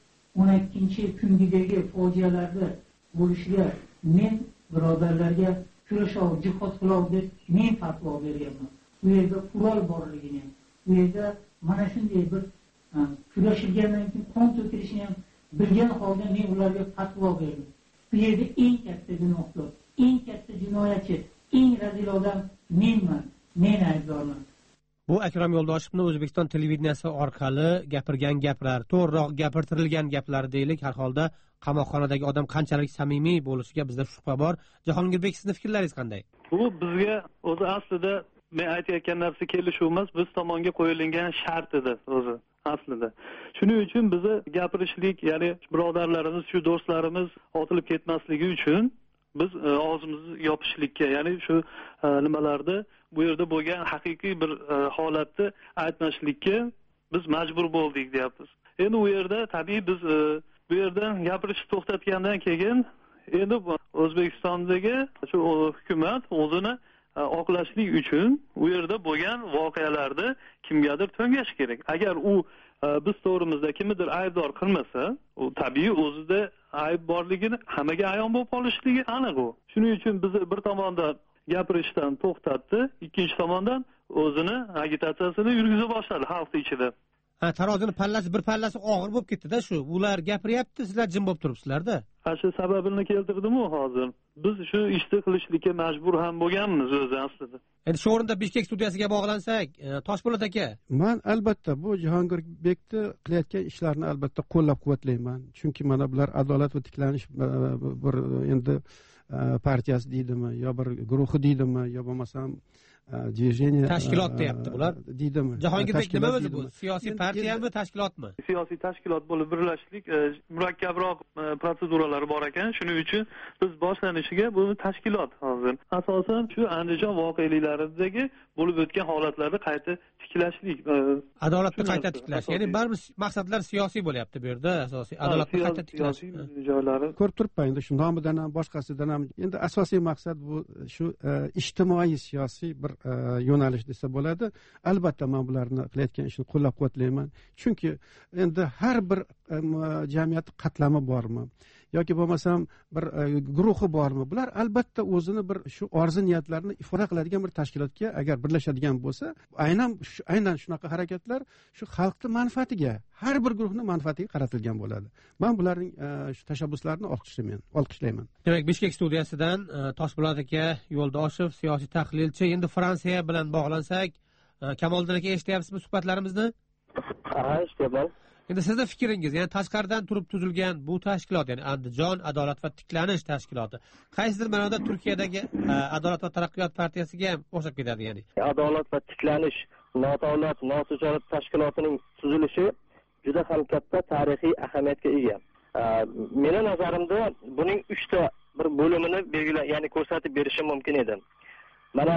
12-kungidagi fojialarda bo'lishiga men birodarlarga kurashov, jihod qilov deb men fatvo berganman. Bu yerda qurol borligini, bu yerda mana shunday bir kurashilgandan keyin qon to'kilishini ham bilgan holda men ularga fatvo berdim. Bu yerda eng katta gunohkor, eng katta jinoyatchi, eng razil odam menman, men aybdorman. Bu Akrom Yo'ldoshevni O'zbekiston televideniyasi orqali gapirgan gaplar, to'g'riroq gapirtirilgan gaplar deylik. Har holda qamoqxonadagi odam qanchalik samimiy bo'lishiga bizda shubha bor. Jahongirbek, sizning fikrlaringiz qanday? Bu bizga o'zi aslida men aytayotgan narsa kelishuv emas, biz tomonga qo'yilgan shart edi o'zi aslida. Shuning uchun bizni gapirishlik, ya'ni birodarlarimiz, shu do'stlarimiz otilib ketmasligi uchun biz og'zimizni yopishlikka, ya'ni shu nimalarda bu yerda bo'lgan haqiqiy bir holatni aytmaslikka biz majbur bo'ldik deyapmiz. Endi u yerda tabiiy biz bu yerdan gapirishni to'xtatgandan keyin endi O'zbekistondagi shu hukumat o'zini oqlashlik uchun u yerda bo'lgan voqealarni kimgadir to'ngash kerak. Agar u biz to'g'rimizda kimnidir aybdor qilmasa, u tabiiy o'zida ayb borligini hammaga ayon bo'lib qolishligi aniq u. Shuning uchun bizni bir tomondan gapirishdan to'xtatdi, ikkinchi tomondan o'zini agitatsiyasini yurgizib boshladi xalq ichida. Tarozini pallasi bir pallasi og'ir bo'lib ketdi-da shu. Ular gapiryapti, sizlar jim bo'lib turibsizlar-da. Shu sababini keltirdim-ku hozir. Biz shu ishni qilishlikka majbur ham bo'lganmiz o'zi aslida. Endi shu o'rinda Bishkek studiyasiga bog'lansak, Toshpo'lat aka. Men albatta bu Jahongirbekni qilayotgan ishlarini albatta qo'llab-quvvatlayman. Chunki mana bular adolat va tiklanish bir endi partiyasi deydimi, yo bir guruhi deydimi, yo bo'lmasam движение tashkilot deyapti bular. Deydimi? Jahongirbek, nima o'zi bu? Siyosiy partiyami, tashkilotmi? Siyosiy tashkilot bo'lib birlashishlik murakkabroq protseduralari bor ekan. Shuning uchun biz boshlanishiga bu tashkilot hozir asosan shu Andijon voqealiklaridagi bo'lib o'tgan holatlarni qayta tiklashlik, adolatni qayta tiklash. Ya'ni barcha maqsadlar siyosiy bo'lyapti bu yerda, asosiy adolatni qayta tiklash. Joylari ko'rib turibman endi shu nomidan ham boshqasidan ham endi asosiy maqsad bu shu ijtimoiy siyosiy bir yo'nalish desa bo'ladi. Albatta men bularni qilayotgan ishini qo'llab-quvvatlayman. Chunki endi har bir jamiyat qatlami bormi yoki bo'lmasam bir guruhi bormi, bular albatta o'zini bir shu orzu niyatlarini ifoda qiladigan bir tashkilotga agar birlashadigan bo'lsa, aynan shunaqa harakatlar shu xalqning manfaatiga, har bir guruhning manfaatiga qaratilgan bo'ladi. Men bularning shu tashabbuslarini olqishlayman. Demak, Bishkek studiyasidan Toshpo'lat aka Yo'ldoshev, siyosiy tahlilchi. Endi Fransiya bilan bog'lansak, Kamoliddin aka, eshityapsizmi suhbatlarimizni? Ha, eshityapman. Endi sizning fikringiz, ya'ni tashqaridan turib tuzilgan bu tashkilot, ya'ni Andijon adolat va tiklanish tashkiloti, qaysidir ma'noda Turkiyadagi Adolat va taraqqiyot partiyasiga ham o'xshab ketadi, ya'ni. Adolat va tiklanish nodavlat notijorat tashkilotining tuzilishi juda ham katta tarixiy ahamiyatga ega. Meni nazarimda buning 3 ta bir bo'limini belgilab, ya'ni ko'rsatib berishim mumkin edi. Mana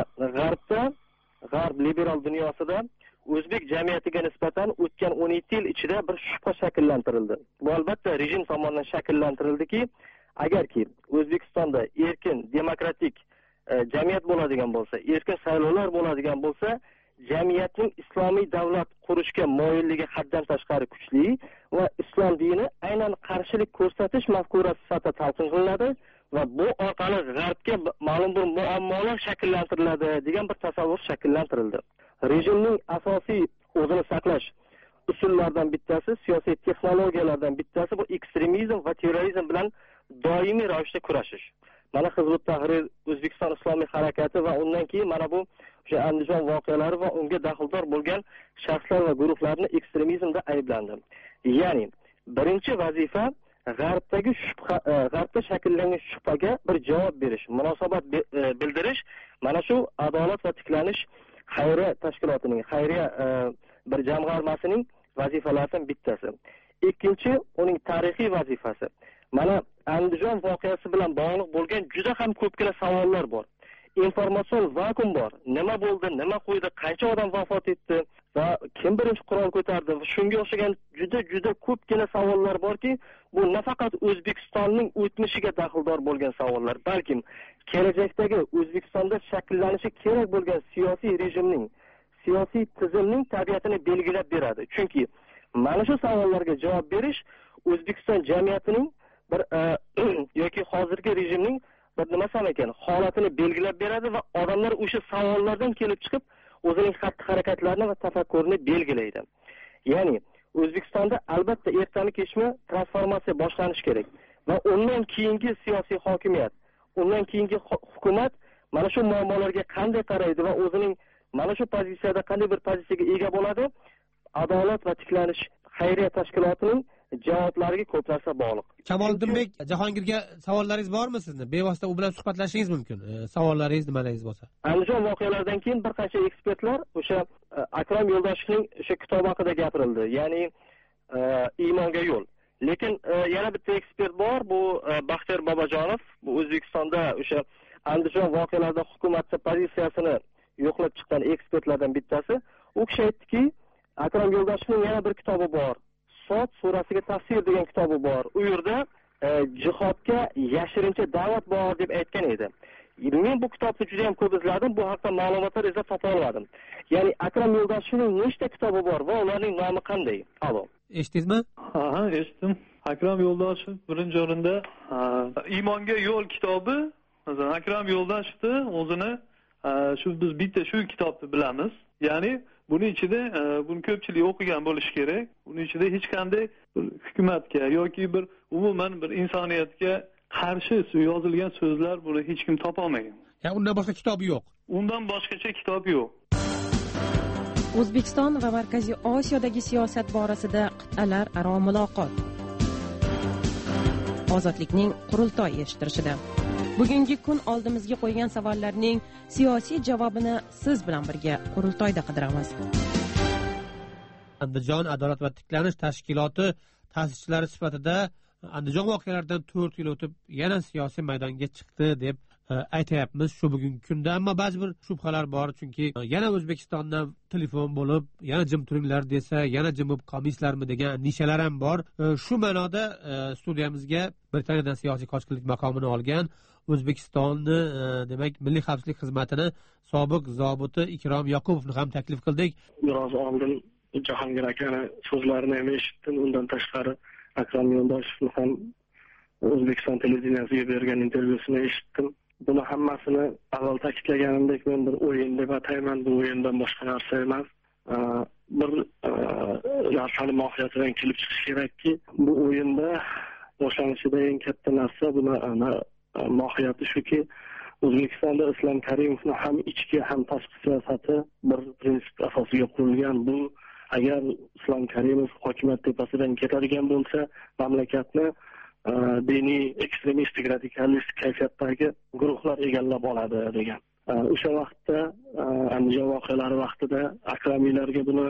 g'arb liberal dunyosida o'zbek jamiyatiga nisbatan o'tgan 17 yil ichida bir shubha shakllantirildi. Bu albatta rejim tomonidan shakllantirildiki, agarki O'zbekistonda erkin, demokratik jamiyat bo'ladigan bo'lsa, erkin saylovlar bo'ladigan bo'lsa, jamiyatning islomiy davlat qurishga moyilligi haddan tashqari kuchli va islom dini aynan qarshilik ko'rsatish mafkurasi sifatida talqin qilinadi va bu orqali g'arbga ma'lum bir muammolar shakllantiriladi degan bir tasavvur shakllantirildi. Rejimning asosiy o'zini saqlash usullaridan bittasi, siyosiy texnologiyalardan bittasi bu ekstremizm va terrorizm bilan doimiy ravishda kurashish. Mana Hizbut Tahrir, O'zbekiston Islomiy harakati va undan keyin mana bu o'sha Andijon voqealari va unga daxldor bo'lgan shaxslar va guruhlarni ekstremizmda ayblandi. Ya'ni birinchi vazifa g'arbda shakllangan shubhaga bir javob berish, munosabat bildirish. Mana shu adolat va tiklanish xayriya tashkilotining, xayriya bir jamg'armasining vazifalaridan bittasi. Ikkinchi, uning tarixiy vazifasi. mana Andijon voqeasi bilan bog'liq bo'lgan juda ham ko'pgina savollar bor. Informatsion vakuum bor. Nima bo'ldi, nima qo'ydi, qancha odam vafot etdi va kim birinchi qurol ko'tardi? Shunga o'xshagan juda ko'pgina savollar borki, bu nafaqat O'zbekistonning o'tmishiga daxldor bo'lgan savollar, balkim kelajakdagi O'zbekistonda shakllanishi kerak bo'lgan siyosiy rejimning, siyosiy tizimning tabiatini belgilab beradi. Chunki mana shu savollarga javob berish O'zbekiston jamiyatining bir yoki hozirgi rejimning bir nima desam ekan, holatini belgilab beradi va odamlar o'sha savollardan kelib chiqib o'zining xatti-harakatlarini va tafakkurini belgilaydi. Ya'ni O'zbekistonda albatta ertami kechmi transformatsiya boshlanishi kerak va undan keyingi siyosiy hokimiyat, undan keyingi hukumat mana shu muammolarga qanday qaraydi va o'zining mana shu pozitsiyada qanday bir pozitsiyaga ega bo'ladi? Adolat va tiklanish xayriya tashkilotining javoblariga ko'p narsa bog'liq. Kamoliddinbek, Jahongirga savollaringiz bormi sizni? Bevosita u bilan suhbatlashishingiz mumkin. Savollaringiz nimalaringiz bo'lsa. Andijon voqealaridan keyin bir qancha ekspertlar o'sha Akrom Yo'ldoshovning o'sha kitobi haqida gapirildi. Ya'ni iymonga yo'l. Lekin yana bitta ekspert bor, bu Baxtiyor Bobojonov, bu O'zbekistonda o'sha Andijon voqealarida hukumat pozitsiyasini yo'qlab chiqqan ekspertlardan bittasi. U kishi aytdiki, Akrom Yo'ldoshovning yana bir kitobi bor. Sot surasiga tafsir degan kitobi bor. U yerda jihodga yashirincha da'vat bor deb aytgan edi. Men bu kitobni juda ham ko'p izladim, bu haqda ma'lumotlar izlab topa olmadim. Ya'ni Akrom Yo'ldoshovning nechta kitobi bor va ularning nomi qanday? Alo. Eshitdingizmi? Ha, eshitdim. Akrom Yo'ldoshev birinchi o'rinda Iymonga yo'l kitobi, masalan, Akrom Yo'ldoshovni o'zini biz bitta shu kitobni bilamiz. Ya'ni buning ichida buni ko'pchilik o'qigan bo'lishi kerak. Buning ichida hech qanday hukumatga yoki bir umuman bir insoniyatga qarshi yozilgan so'zlar buni hech kim topa olmagan. Ya'ni undan boshqa kitob yo'q. Undan boshqacha kitob yo'q. O'zbekiston va Markaziy Osiyodagi siyosat borasida qit'alar aro muloqot. Ozodlikning qurultoy eshittirishida. Bugungi kun oldimizga qo'ygan savollarning siyosiy javobini siz bilan birga qurultoyda qidiramiz. Andijon adolat va tiklanish tashkiloti ta'sischilari sifatida Andijon voqealaridan 4 yil o'tib yana siyosiy maydonga chiqdi deb aytayapmiz shu bugungi kunda, ammo ba'zi bir shubhalar bor, chunki yana O'zbekistondan telefon bo'lib, yana jim turinglar desa, yana jim bo'lib qolmaysizlarmi degan nishalar ham bor. Shu ma'noda studiyamizga Britaniyadan siyosiy qochqinlik maqomini olgan O'zbekistonni demak Milliy xavfsizlik xizmatini sobiq zobiti Ikrom Yoqubovni ham taklif qildik. Biroz oldin Jahongir akani so'zlarini ham eshitdim. Undan tashqari Akrom Yo'ldoshovni ham O'zbekiston televideniyasiga bergan intervyusini eshitdim. Buni hammasini avval ta'kidlaganimdek, men bir o'yin deb atayman. Bu o'yindan boshqa narsa emas. Bir narsani mohiyatidan kelib chiqish kerakki, bu o'yinda boshlanishida eng katta narsa buni mohiyati shuki, O'zbekistonda Islom Karimovning ham ichki ham tashqi siyosati bir prinsip asosiga qurilgan. Bu agar Islom Karimov hokimiyat tepasidan ketadigan bo'lsa, mamlakatni diniy ekstremistik radikalistik kayfiyatdagi guruhlar egallab oladi degan. O'sha vaqtda Andijon voqealari vaqtida akramiylarga buni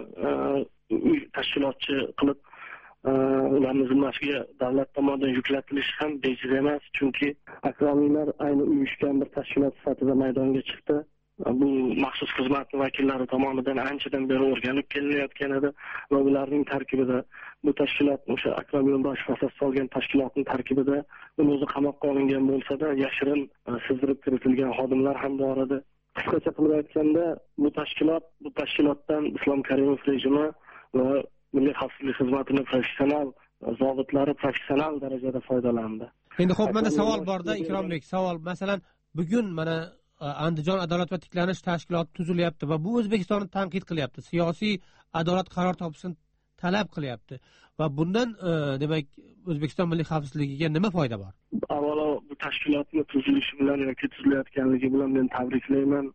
tashkilotchi qilib ularning zimmasiga davlat tomonidan yuklatilishi ham bejiz emas, chunki akramiylar ayni uyushgan bir tashkilot sifatida maydonga chiqdi. Bu maxsus xizmat vakillari tomonidan anchadan beri o'rganib kelinayotgan edi va ularning tarkibida bu tashkilot o'sha Akrom Yo'ldoshev asos solgan tashkilotning tarkibida o'zi qamoqqa olingan bo'lsa-da yashirin sizdirib kiritilgan xodimlar ham bor edi. Qisqacha qilib aytganda bu tashkilotdan Islom Karimov rejimi va Milliy xavfsizlik xizmatining professional zobitlari professional darajada foydalandi. Endi xo'p, menda savol bor-da, Ikrombek, savol. Masalan, bugun mana Andijon adolat va tiklanish tashkiloti tuzilyapti va bu O'zbekistonni tanqid qilyapti. Siyosiy adolat qaror topishini talab qilyapti. Va bundan demak O'zbekiston milliy xavfsizligiga nima foyda bor? Avvalo bu tashkilotning tuzilishi bilan yoki tuzilayotganligi bilan men tabriklayman.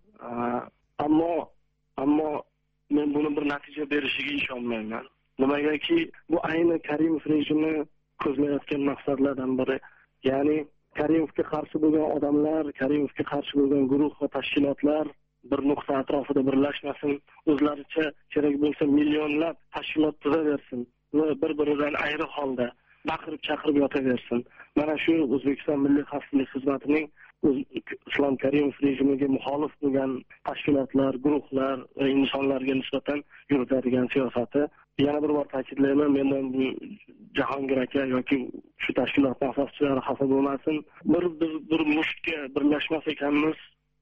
Ammo men buni bir natija berishiga ishonmayman. Nimagaki bu ayni Karimov rejimi ko'zlayotgan maqsadlardan biri. Ya'ni Karimovga qarshi bo'lgan odamlar, Karimovga qarshi bo'lgan guruh va tashkilotlar bir nuqta atrofida birlashmasin, o'zlaricha kerak bo'lsa millionlab tashkilot tuzaversin va bir-biridan ayri holda baqirib chaqirib yotaversin. mana shu O'zbekiston Milliy xavfsizlik xizmatining Islom Karimov rejimiga muxolif bo'lgan tashkilotlar, guruhlar va insonlarga nisbatan yuritadigan siyosati. Yana bir bor ta'kidlayman, mendan bu Jahongir aka yoki shu tashkilotning asoschilari xafa bo'lmasin. Bir mushtga birlashmas ekanmiz.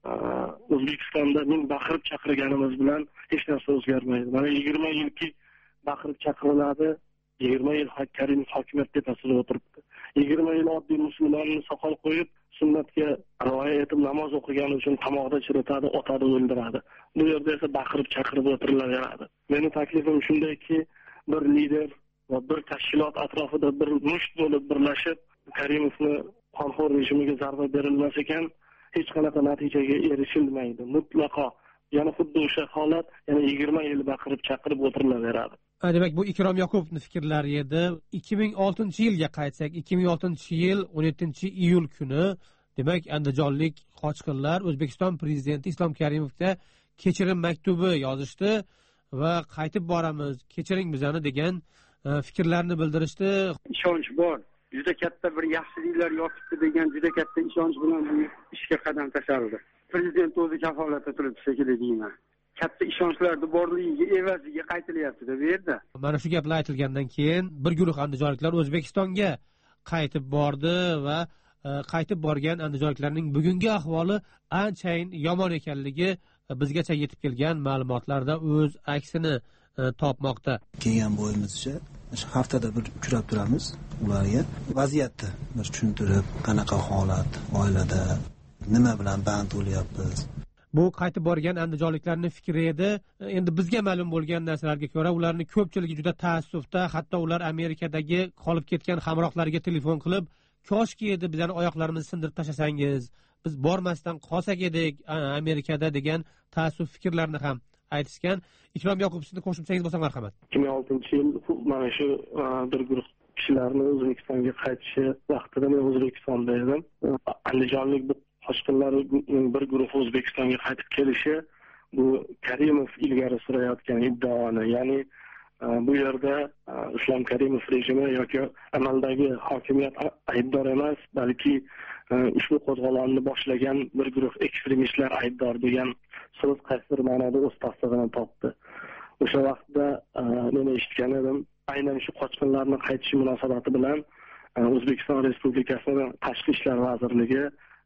O'zbekistonda men baqirib chaqirganimiz bilan hech narsa o'zgarmaydi. Mana 20 yilki baqirib chaqiriladi, 20 yil Karimov hokimiyat tepasida o'tiribdi. 20 yil oddiy musulmonni soqol qo'yib, sunnatga rioya etib namoz o'qigani uchun qamoqda chiritadi, otadi, o'ldiradi. Bu yerda esa baqirib chaqirib o'tirilaveradi. Mening taklifim shundayki, bir lider va bir tashkilot atrofida bir musht bo'lib birlashib, Karimovni qonxo'r rejimiga zarba berilmas ekan, hech qanaqa natijaga erishilmaydi. Mutlaqo yana xuddi o'sha holat yana 20 yil baqirib chaqirib o'tirilaveradi. Demak, bu Ikrom Yoqupovning fikrlari edi. 2006-yilga qaytsak, 2006-yil 17-iyul kuni, demak, andijonlik qochqinlar O'zbekiston prezidenti Islom Karimovga kechirim maktubi yozishdi va qaytib boramiz, kechiring bizani degan fikrlarni bildirishdi. Ishonch bor. Juda katta bir yaxshiliklar yotibdi degan juda katta ishonch bilan bu ishga qadam tashladi. Prezident o'zi kafolatda turibdi shekilli deyman. Katta ishonchlarni borligiga evaziga qaytilyapti-da bu yerda. Mana shu gaplar aytilgandan keyin bir guruh andijonliklar O'zbekistonga qaytib bordi va qaytib borgan andijonliklarning bugungi ahvoli anchayin yomon ekanligi bizgacha yetib kelgan ma'lumotlarda o'z aksini topmoqda. Kelgan bo'yimizcha shu haftada bir uchrab turamiz ularga. Vaziyatni bir tushuntirib, qanaqa holat oilada, nima bilan band bo'lyapmiz. Bu qaytib borgan andijonliklarning fikri edi. Endi bizga ma'lum bo'lgan narsalarga ko'ra, ularning ko'pchiligi juda taassufda, hatto ular Amerikadagi qolib ketgan hamrohlariga telefon qilib, "Koshki edi bizning oyoqlarimizni sindirib tashlasangiz, biz bormasdan qolsak edik Amerikada" degan taassuf fikrlarni ham aytishgan. Ikrom Yoqubov, sizni qo'shimchangiz bo'lsa marhamat. 2006-yil mana shu bir guruh kishilarni O'zbekistonga qaytishi vaqtida men O'zbekistonda edim. Andijonlik qochqinlarning bir guruhi O'zbekistonga qaytib kelishi bu Karimov ilgari surayotgan iddaoni, ya'ni bu yerda Islom Karimov rejimi yoki amaldagi hokimiyat aybdor emas, balki ushbu qo'zg'olonni boshlagan bir guruh ekstremistlar aybdor degan so'z qaysidir ma'noda o'z tasdig'ini topdi. O'sha vaqtda men eshitgan edim, aynan shu qochqinlarning qaytishi munosabati bilan O'zbekiston Respublikasining Tashqi ishlar vazirligi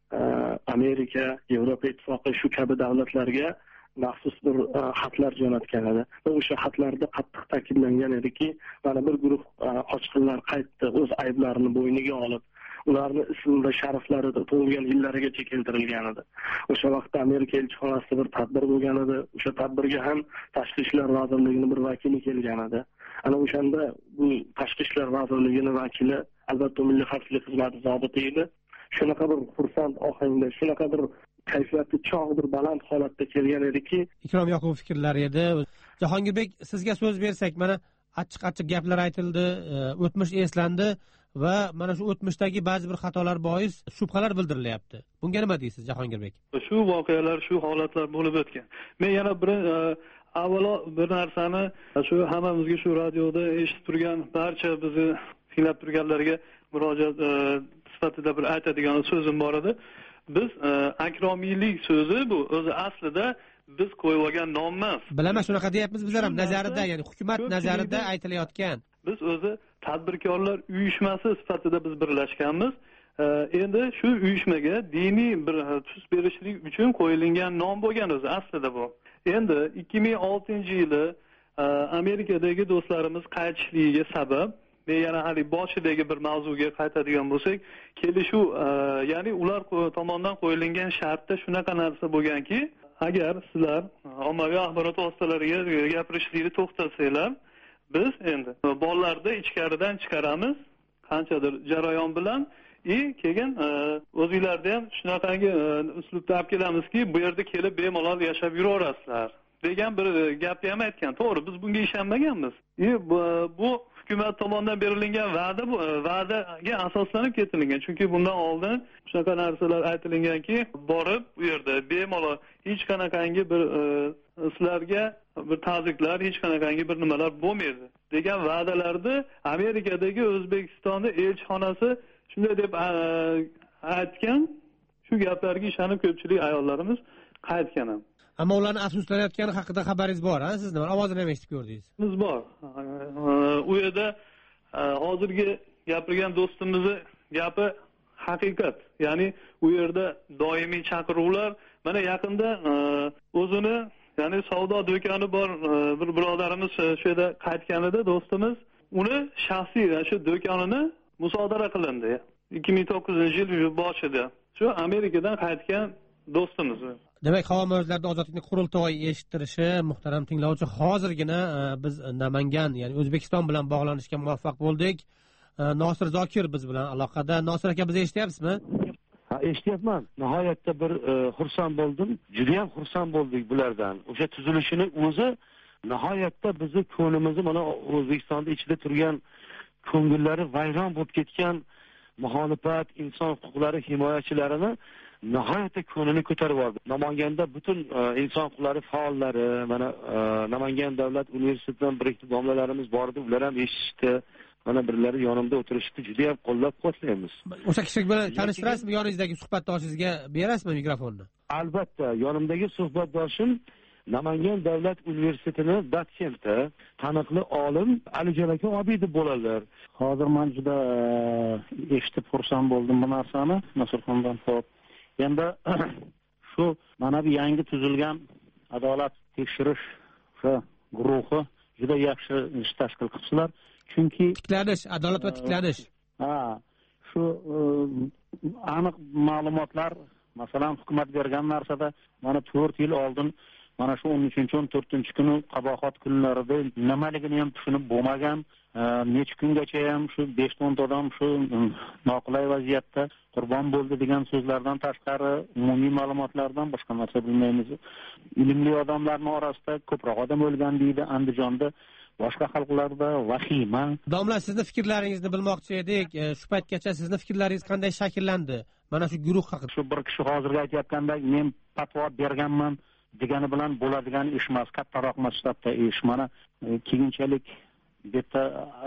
Amerika, Yevropa ittifoqi shu kabi davlatlarga maxsus bir xatlar jo'natgan edi. Va o'sha xatlarda qattiq ta'kidlangan ediki, mana bir guruh qochqinlar qaytdi, o'z ayblarini bo'yniga olib, ularni ism va sharaflari tug'ilgan yillarigacha keltirilgan edi. O'sha vaqtda Amerika elchixonasida bir tadbir bo'lgan edi. O'sha tadbirga ham Tashqi ishlar vazirligining bir vakili kelgan edi. Ana o'shanda bu Tashqi ishlar vazirligining vakili albatta Milliy xavfsizlik xizmati zobiti edi. Shunaqa bir xursand ohangda, shunaqa bir kayfiyati chog' bir baland holatda kelgan ediki, Ikrom Yoqubov fikrlari edi. Jahangirbek, sizga so'z bersak, mana achchiq-achchiq gaplar aytildi, o'tmish eslandi va mana shu o'tmishdagi ba'zi bir xatolar bois shubhalar bildirilyapti. Bunga nima deysiz, Jahangirbek? Shu voqealar, shu holatlar bo'lib o'tgan. Men yana avvalo bir narsani shu hammamizga shu radioda eshitib turgan barcha bizni tinglab turganlarga murojaat sifatida bir aytadigan so'zim bor edi. Biz akromiylik so'zi bu o'zi aslida biz qo'yib olgan nom emas. Bilaman, shunaqa deyapmiz bizlar ham nazarida, ya'ni hukumat nazarida aytilayotgan. Biz o'zi tadbirkorlar uyushmasi sifatida biz birlashganmiz. Endi shu uyushmaga diniy bir tus berishlik uchun qo'yilgan nom bo'lgan o'zi aslida bu. Endi 2006-yili Amerikadagi do'stlarimiz qaytishligiga sabab, men yana hali boshidagi bir mavzuga qaytadigan bo'lsak, kelishuv, ya'ni ular tomonidan qo'yilgan shartda shunaqa narsa bo'lganki, agar sizlar ommaviy axborot vositalariga gapirishlikni to'xtatsanglar, biz endi bolalarni ichkaridan chiqaramiz, qanchadir jarayon bilan, keyin o'zingizlarda ham shunaqangi uslubda olib kelamizki, bu yerda kelib bemalol yashab yuraverasizlar degan bir gapni ham aytgan. To'g'ri, biz bunga ishonmaganmiz. Bu hukumat tomonidan berilgan va'daga asoslanib ketilgan. Chunki bundan oldin shunaqa narsalar aytilganki, borib bu yerda bemalol hech qanaqangi bir sizlarga bir ta'ziklar, hech qanaqangi bir nimalar bo'lmaydi degan va'dalarni Amerikadagi O'zbekistonda elchixonasi shunday deb aytgan. Shu gaplarga ishonib ko'pchilik ayollarimiz qaytgan ham. Ammo ularni afsuslanayotgani haqida xabaringiz bor, ha? Sizni ovozini ham eshitib ko'rdingiz. Biz bor. U yerda hozirgi gapirgan do'stimizni gapi haqiqat. Ya'ni u yerda doimiy chaqiruvlar, mana yaqinda o'zini, ya'ni savdo do'koni bor bir birodarimiz shu yerda qaytganida do'stimiz, uni shaxsiy shu do'konini musodara qilindi. 2009-yil boshida. Shu Amerikadan qaytgan do'stimiz. Demak, havo mavzularida ozodlikni qurultoyi eshittirishi, muhtaram tinglovchi, hozirgina biz Namangan, ya'ni O'zbekiston bilan bog'lanishga muvaffaq bo'ldik. Nosir Zokir biz bilan aloqada. Nosir aka, bizni eshityapsizmi? Ha, eshityapman. Nihoyatda bir xursand bo'ldim. Juda ham xursand bo'ldik bulardan. O'sha tuzilishini o'zi nihoyatda bizni ko'nglimizni, mana O'zbekistonda ichida turgan ko'ngillari vayron bo'lib ketgan muxolifat, inson huquqlari himoyachilarini nihoyatda ko'nglini ko'tarib oldi. Namanganda butun inson huquqlari faollari, mana Namangan davlat universitetidan bir ikki domlalarimiz bor edi, ular ham eshitdi. Mana birlari yonimda o'tirishdi, juda ham qo'llab-quvvatlaymiz. O'sha kishi bilan tanishtirasizmi? Yoningizdagi suhbatdoshingizga berasizmi mikrofonni? Albatta, yonimdagi suhbatdoshim Namangan davlat universitetining dotsenti, taniqli olim Alijon aka Obidov bo'ladilar. Hozir men juda eshitib xursand bo'ldim bu narsani, Nasirxondan. Xo'p. Endi shu mana bu yangi tuzilgan adolat tekshirish o'sha guruhi juda yaxshi ish tashkil qilibsizlar. Chunki tiklanish, adolat va tiklanish. Ha, shu aniq ma'lumotlar, masalan, hukumat bergan narsada mana 4 yil oldin mana shu 13-14 kuni qabohat kunlarida nimaligini ham tushunib bo'lmagan, necha kungacha ham shu 5-10 odam shu noqulay vaziyatda qurbon bo'ldi degan so'zlardan tashqari umumiy ma'lumotlardan boshqa narsa bilmaymiz. Ilmli odamlarning orasida ko'proq odam o'lgan deydi Andijonda. Boshqa xalqlarda vahima. Domla, sizni fikrlaringizni bilmoqchi edik. Shu paytgacha sizni fikrlaringiz qanday shakllandi? Mana shu guruh haqida. Shu bir kishi hozirga aytayotgandek, men fatvo berganman degani bilan bo'ladigan ish emas, kattaroq masshtabda ish. Mana keyinchalik bitta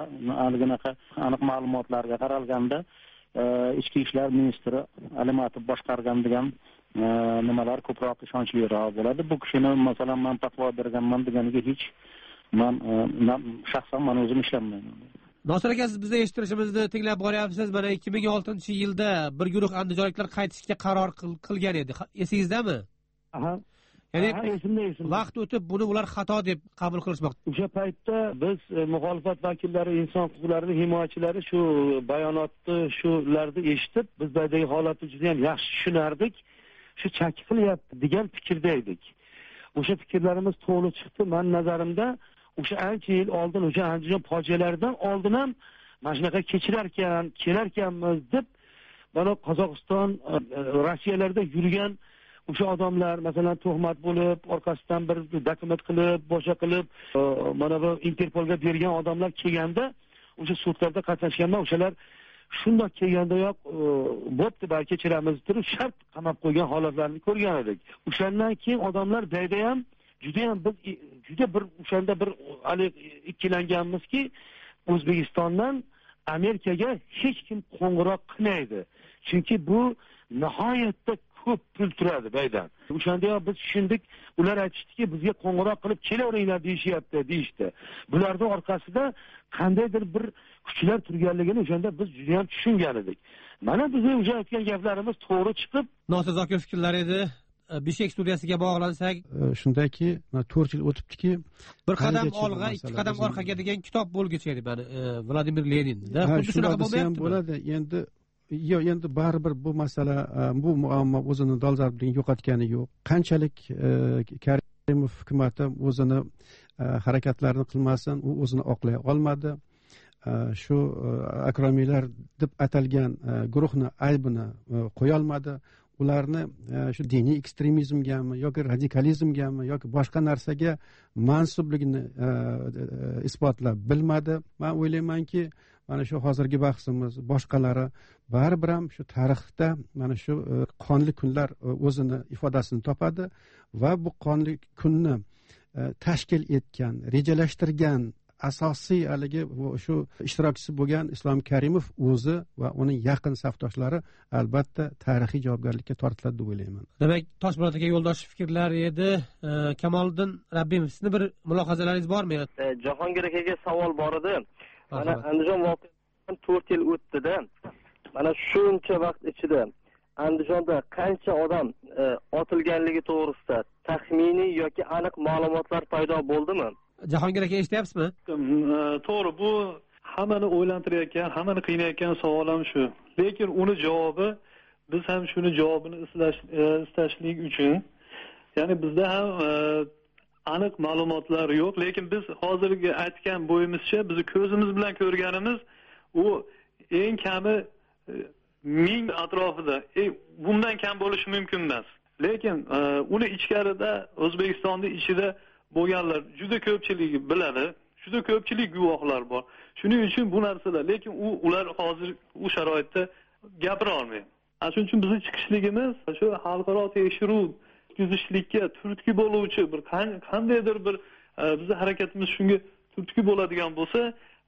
aniq ma'lumotlarga qaralganda ichki ishlar ministri Alimatov boshqargan degan nimalar ko'proq ishonchliroq bo'ladi. Bu kishini masalan men fatvo berganman deganiga hech men shaxsan men o'zim ishonmayman. Nosir aka, siz bizga eshittirishimizni tinglab boryapsiz. Mana 2006-yilda bir guruh andijonliklar qaytishga qaror qilgan edi. Esingizdami? Aha. Ya'ni vaqt o'tib buni ular xato deb qabul qilishmoqda. O'sha paytda biz muxolifat vakillari, inson huquqlari himoyachilari shu bayonotni, shularni eshitib, biz bulardagi holatni juda ham yaxshi tushunardik. Shu chak qilyapti degan fikirda edik. O'sha fikrlarimiz to'g'ri chiqdi. Men nazarimda o'sha ancha yil oldin, o'sha Andijon fojialaridan oldin ham mana shunaqa kelarkanmiz deb mana Qozog'iston, Rossiyalarda yurgan o'sha odamlar masalan tuhmat bo'lib, orqasidan bir dokument qilib, boshqa qilib, mana bu Interpolga bergan odamlar kelganda, o'sha sudlarda qatnashganda o'shalar shundoq kelgandayoq bo'pti, balki kechiramiz deb shart qamab qo'ygan holatlarni ko'rgan edik. O'shandan keyin odamlar dayda ham biz juda bir o'shanda bir ikkilanganmizki, O'zbekistondan Amerikaga hech kim qo'ng'iroq qilmaydi. Chunki bu nihoyatda ko'p pul turadi baydan. O'shanda biz tushundik, ular aytishdiki, bizga qo'ng'iroq qilib kelaveringlar deyishdi. Bularning orqasida qandaydir bir kuchlar turganligini o'shanda biz juda ham tushungan edik. Mana bizning o'sha aytgan gaplarimiz to'g'ri chiqib, Nosir Zokir fikrlari edi. Bishkek studiyasiga bog'lansak, shundaki 4 yil o'tibdiki, bir qadam olg'a, 2 qadam orqaga degan kitob bo'lguchi edi mana Vladimir Leninda. Xuddi shunaqa bo'ladi. Endi baribir bu masala, bu muammo o'zini dolzarbligini yo'qotgani yo'q. Qanchalik Karimov hukumati o'zini harakatlarini qilmasin, u o'zini oqlay olmadi. Shu akromiylar deb atalgan guruhni aybini qo'ya olmadi. Ularni shu diniy ekstremizmgami yoki radikalizmgami yoki boshqa narsaga mansubligini isbotlab bilmadi. Men o'ylaymanki, mana shu hozirgi bahsimiz boshqalari baribir ham shu tarixda mana shu qonli kunlar o'zini ifodasini topadi va bu qonli kunni tashkil etgan, rejalashtirgan asosiy haligi shu ishtirokchisi bo'lgan Islom Karimov o'zi va uning yaqin safdoshlari albatta tarixiy javobgarlikka tortiladi deb o'ylayman. Demak, Toshmurod aka yo'ldosh fikrlar edi. Kamoliddin Rabbimov, sizni bir mulohazalaringiz bormi? Jahongir akaga savol bor edi. Mana Andijon voqeasidan 4 yil o'tdi-da. Mana shuncha vaqt ichida Andijonda qancha odam otilganligi to'g'risida taxminiy yoki aniq ma'lumotlar paydo bo'ldimi? Jahongir aka, eshityapsizmi? To'g'ri, bu hammani o'ylantirayotgan, hammani qiynayotgan savol ham shu. Lekin uni javobi, biz ham shuni javobini istashlik uchun, ya'ni bizda ham aniq ma'lumotlar yo'q, lekin biz hozirgi aytgan bo'yimizcha, biz ko'zimiz bilan ko'rganimiz u eng kami 1000 atrofida. Bundan kam bo'lishi mumkin emas. Lekin uni ichkarida, O'zbekistonning ichida bo'lganlar juda ko'pchiligi biladi. Juda ko'pchilik guvohlar bor. Shuning uchun bu narsalar, lekin ular hozir u sharoitda gapira olmaydi. Shuning uchun bizning chiqishligimiz shu xalqaro tekshiruv o'tkazishlikka turtki bo'luvchi bir qandaydir bir bizning harakatimiz shunga turtki bo'ladigan bo'lsa,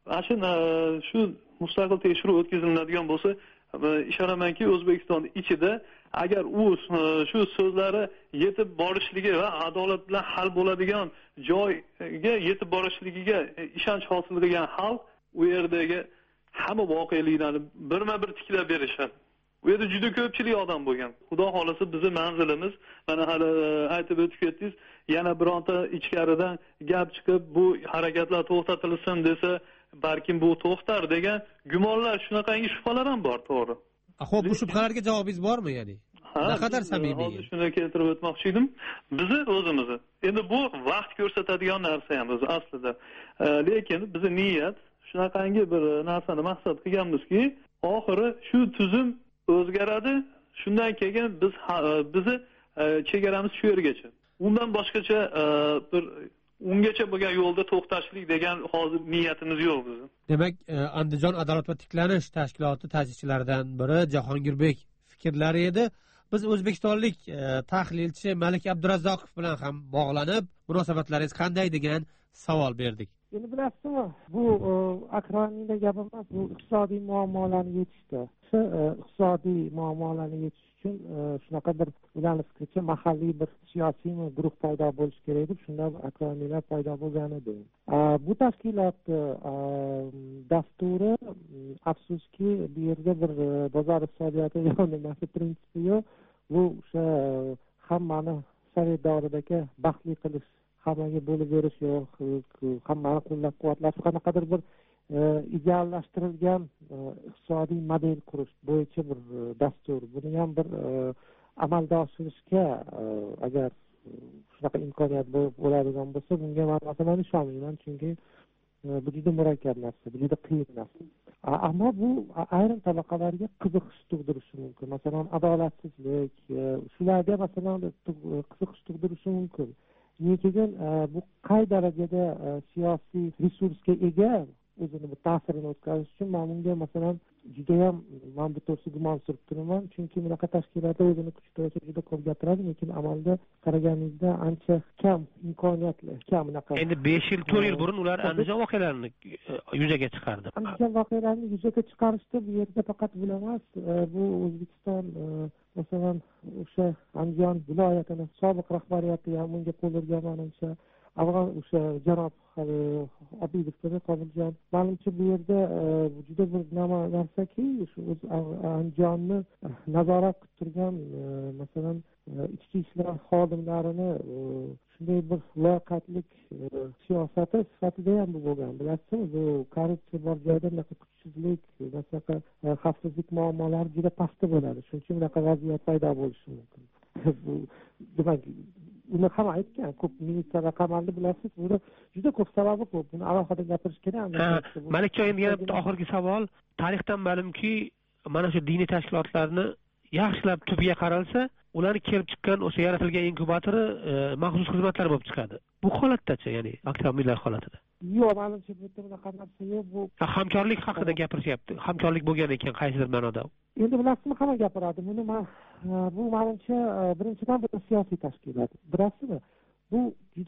shu mustaqil tekshiruv o'tkaziladigan bo'lsa, ishonamanki O'zbekistonning ichida agar u shu so'zlari yetib borishligi va adolat bilan hal bo'ladigan joyga yetib borishligiga ishonch hosil qilgan xalq u yerdagi hamma voqeliklarni birma-bir tiklab berishadi. U yerda juda ko'pchilik odam bo'lgan. Xudo xolasa bizning manzilimiz, mana hali aytib o'tib ketdingiz, yana bironta ichkaridan gap chiqib bu harakatlar to'xtatilsin desa, balkim bu to'xtar degan gumonlar, shunaqangi shubhalar ham bor, to'g'ri. Xo'p, bu shubhalarga javobingiz bormi, ya'ni? Naqadar samimiy. Shuni keltirib o'tmoqchi edim. Bizni o'zimizni. Endi bu vaqt ko'rsatadigan narsa ham o'zi aslida. Lekin bizning niyat shunaqangi bir narsani maqsad qilganmizki, oxiri shu tuzum o'zgaradi. Shundan keyin bizni chegaramiz shu yergacha. Undan boshqacha bir ungacha bo'lgan yo'lda to'xtashlik degan hozir niyatimiz yo'q bizning. Demak, Andijon adolat va tiklanish tashkiloti ta'sischilaridan biri Jahongir fikrlari edi. Biz o'zbekistonlik tahlilchi Malik Abdurazzoqov bilan ham bog'lanib, munosabatlaringiz qanday degan savol berdik. Endi bilasizmi, bu Akramning gapi emas, bu iqtisodiy muammolarni yechishdi. Shu iqtisodiy muammolarni yechish uchun shunaqa bir ularning fikricha mahalliy bir siyosiy guruh paydo bo'lishi kerak deb, shunda Akramlar paydo bo'lgan edi. Bu tashkilot dasturi afsuski bu yerda bir bozor iqtisodiyoti nimasi prinsipi yo'q. Bu o'sha hammani sovet davridagi baxtli qilish, hammaga bo'lib berish yo'q, hammani qo'llab-quvvatlash, qanaqadir bir ideallashtirilgan iqtisodiy model qurish bo'yicha bir dastur. Buni ham bir amalga oshirishga agar shunaqa imkoniyat bo'ladigan bo'lsa, bunga men masalan ishonmayman, chunki bu juda murakkab narsa, bu juda qiyin narsa. Ammo bu ayrim tabaqalarga qiziqish tug'dirishi mumkin. Masalan, adolatsizlik, shularga masalan qiziqish tug'dirishi mumkin. Lekin bu qay darajada siyosiy resursga ega o'zini bir ta'sirini o'tkazish uchun men bunga masalan judayam men bu to'g'risida gumon surib turaman, chunki bunaqa tashkilotlar o'zini kuchida juda ko'p gapiradi, lekin amalda qaraganingizda ancha kam imkoniyatli, kam unaqa. Endi 5 yil, 4 yil burun ular Andijon voqealarini yuzaga chiqardi. Andijon voqealarini yuzaga chiqarishda bu yerda faqat bu emas, bu O'zbekiston masalan o'sha Andijon viloyatini sobiq rahbariyati ham bunga qo'l urgan, menimcha avval o'sha janob Obidovga Qobiljon, menimcha bu yerda juda bir narsaki, shu Andijonni nazorat qilib turgan masalan ichki ishlar xodimlarini shunday bir loqatlik siyosati sifatida ham bu bo'lgan. Bilasizmi, bu korrupsiya bor joyda kuchsizlik, masalan xavfsizlik muammolari juda pastda bo'ladi. Shuning uchun bunaqa vaziyat paydo bo'lishi mumkin. Bu demak, uni ham aytgan, ko'p militsiyalar qamaldi, bilasiz, buni juda ko'p sababi ko'p. Buni alohida gapirish kerak. Malikjon, endi yana bitta oxirgi savol. Tarixdan ma'lumki, mana shu diniy tashkilotlarni yaxshilab tubiga qaralsa, ularni kelib chiqqan o'sha yaratilgan inkubatori maxsus xizmatlar bo'lib chiqadi. Bu holatdachi, ya'ni akademiylar holatida? Yo'q, menimcha bu yerda bunaqa narsa yo'q. Bu hamkorlik haqida gapirishyapti. Hamkorlik bo'lgan ekan qaysidir ma'noda. Endi bilasizmi, hamma gapiradi. Buni bu menimcha birinchidan bu siyosiy tashkilot. Bilasizmi? Bu juda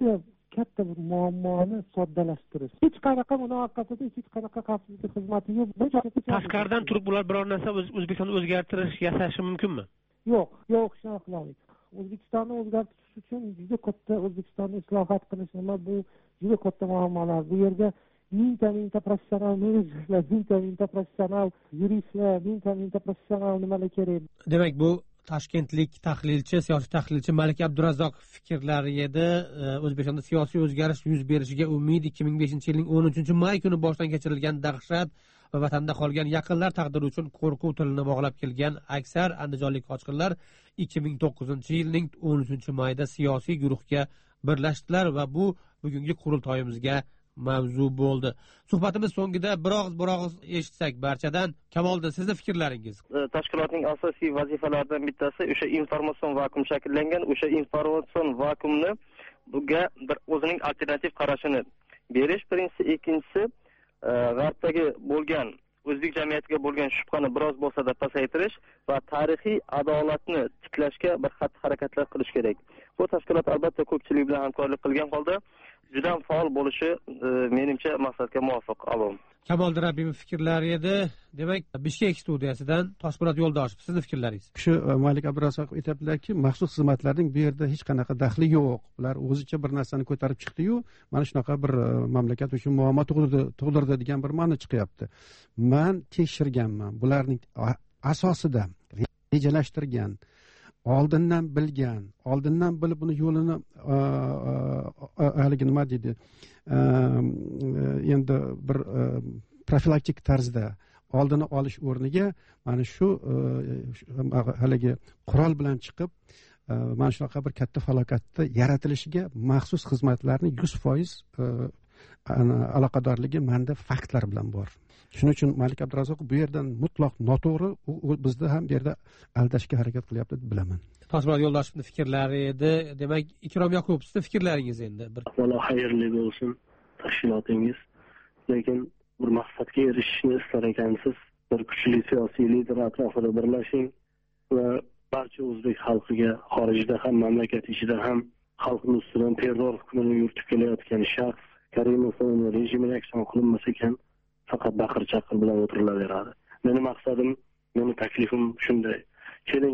katta bir muammoni soddalashtirish. Hech qanaqa munofiqatida hech qanaqa xavfsizlik xizmati yo'q. Tashqaridan turib ular biror narsa O'zbekistonda o'zgartirish yasashi mumkinmi? Yo'q, shunaqa qilmaydi. O'zbekistonni o'zgartirish uchun juda katta O'zbekistonni islohot qilish nima bu juda katta muammolar. Bu yerga mingta professional menejerlar, mingta professional yuristlar, mingta professional nimalar kerak. Demak, bu toshkentlik tahlilchi, siyosiy tahlilchi Malik Abdurazzoq fikrlari edi. O'zbekistonda siyosiy o'zgarish yuz berishiga umid 2005-yilning 13-may kuni boshdan kechirilgan dahshat va vatanda qolgan yaqinlar taqdiri uchun qo'rquv tilini bog'lab kelgan aksar andijonlik qochqinlar 2009-yilning 13-mayda siyosiy guruhga birlashdilar va bu bugungi qurultoyimizga mavzu bo'ldi. Suhbatimiz so'ngida bir og'iz eshitsak barchadan. Kamoliddin, sizni fikrlaringiz? Tashkilotning asosiy vazifalaridan bittasi o'sha informatsion vakuum shakllangan, o'sha informatsion vakuumni bunga bir o'zining alternativ qarashini berish birinchisi, ikkinchisi g'arbdagi bo'lgan o'zbek jamiyatiga bo'lgan shubhani biroz bo'lsa-da pasaytirish va tarixiy adolatni tiklashga bir xatti-harakatlar qilish kerak. Bu tashkilot albatta ko'pchilik bilan hamkorlik qilgan holda juda faol bo'lishi menimcha maqsadga muvofiq. Alom. Kamoliddin Rabbimov fikrlari edi. Demak, Bishkek studiyasidan Toshpo'lat Yo'ldoshev, sizning fikrlaringiz? Shu Malik Abdurazzoq aytadilarki, maxsus xizmatlarning bu yerda hech qanaqa daxli yo'q. Ular o'zicha bir narsani ko'tarib chiqdi-yu, mana shunaqa bir mamlakat uchun muammo tug'dirdi degan bir ma'no chiqyapti. Men tekshirganman. Bularning asosida rejalashtirgan, oldindan bilib uni yo'lini haligi nima deydi, endi bir profilaktik tarzda oldini olish o'rniga mana shu haligi qurol bilan chiqib mana shunaqa bir katta falokatni yaratilishiga maxsus xizmatlarni 100% aloqadorligi menda faktlar bilan bor. Shuning uchun Malik Abdurazzoq bu yerdan mutlaq noto'g'ri, u bizni ham bu yerda aldashga harakat qilyapti deb bilaman. Toshpo'lat Yo'ldoshevning fikrlari edi. Demak, Ikrom Yoqubov, sizning fikrlaringiz endi bir. Alloh xayrli bo'lsin tashkilotingiz. Lekin bir maqsadga erishishni istar ekansiz, bir kuchli siyosiy lider atrofida birlashing va barcha o'zbek xalqiga xorijda ham mamlakat ichida ham xalqning ustidan terror hukmini yuritib kelayotgan shaxs Karimovning rejimini aksiyon qilinmas ekan, faqat baqir-chaqir bilan o'tirilaveradi. Meni maqsadim, meni taklifim shunday. Keling,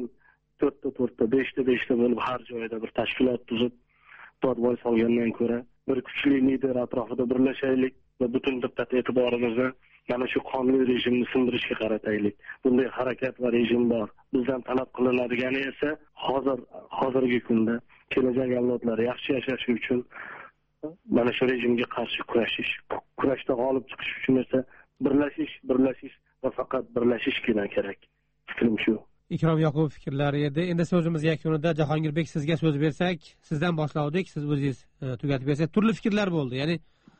4ta, 5ta bo'lib har joyda bir tashkilot tuzib, dodvoy solgandan ko'ra, bir kuchli lider atrofida birlashaylik va butun diqqat e'tiborimizni mana shu qonli rejimni sindirishga qarataylik. Bunday harakat va rejim bor. Bizdan talab qilinadigan esa hozirgi kunda kelajak avlodlar yaxshi yashashi uchun mana shu rejimga qarshi kurashda g'olib chiqish uchun esa birlashish va faqat birlashishgina kerak. Fikrim shu. Ikrom Yoqubov fikrlari edi. Endi so'zimiz yakunida Jahongirbek, sizga so'z bersak, sizdan boshladik, siz o'zingiz tugatib bersangiz. Turli fikrlar bo'ldi. Ya'ni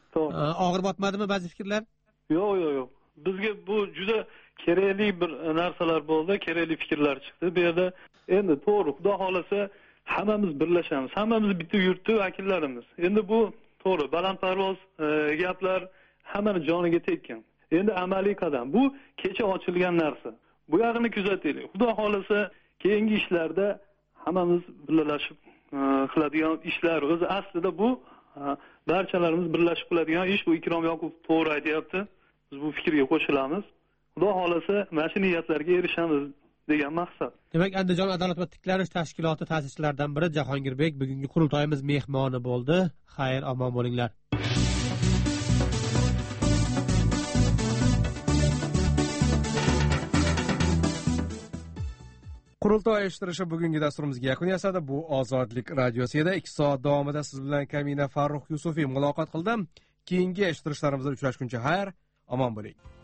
og'ir botmadimi ba'zi fikrlar? Yo'q. Bizga bu juda kerakli bir narsalar bo'ldi, kerakli fikrlar chiqdi. Bu yerda endi to'g'ri, Xudo xolasa hammamiz birlashamiz. Hammamiz bitta yurtning vakillarimiz. Endi bu to'g'ri, balandparvoz gaplar hammani joniga tekkan. Endi amaliy qadam. Bu kecha ochilgan narsa. Bu yog'ini kuzataylik. Xudo xolasa keyingi ishlarda hammamiz birlashib qiladigan ishlar. O'zi aslida bu barchalarimiz birlashib qiladigan ish. Bu Ikrom Yoqubov to'g'ri aytayapti. Biz bu fikrga qo'shilamiz. Xudo xolasa mana shu niyatlarga erishamiz degan maqsad. Demak, Andijon adolat va tiklanish tashkiloti ta'sischilaridan biri Jahongirbek bugungi qurultoyimiz mehmoni bo'ldi. Xayr, omon bo'linglar. Qurultoy eshittirishi bugungi dasturimizga yakun yasadi. Bu Ozodlik radiosi edi. 2 soat davomida siz bilan Kamina Farruh Yusufiy muloqot qildim. Keyingi eshittirishlarimizni uchrashguncha xayr, omon bo'ling.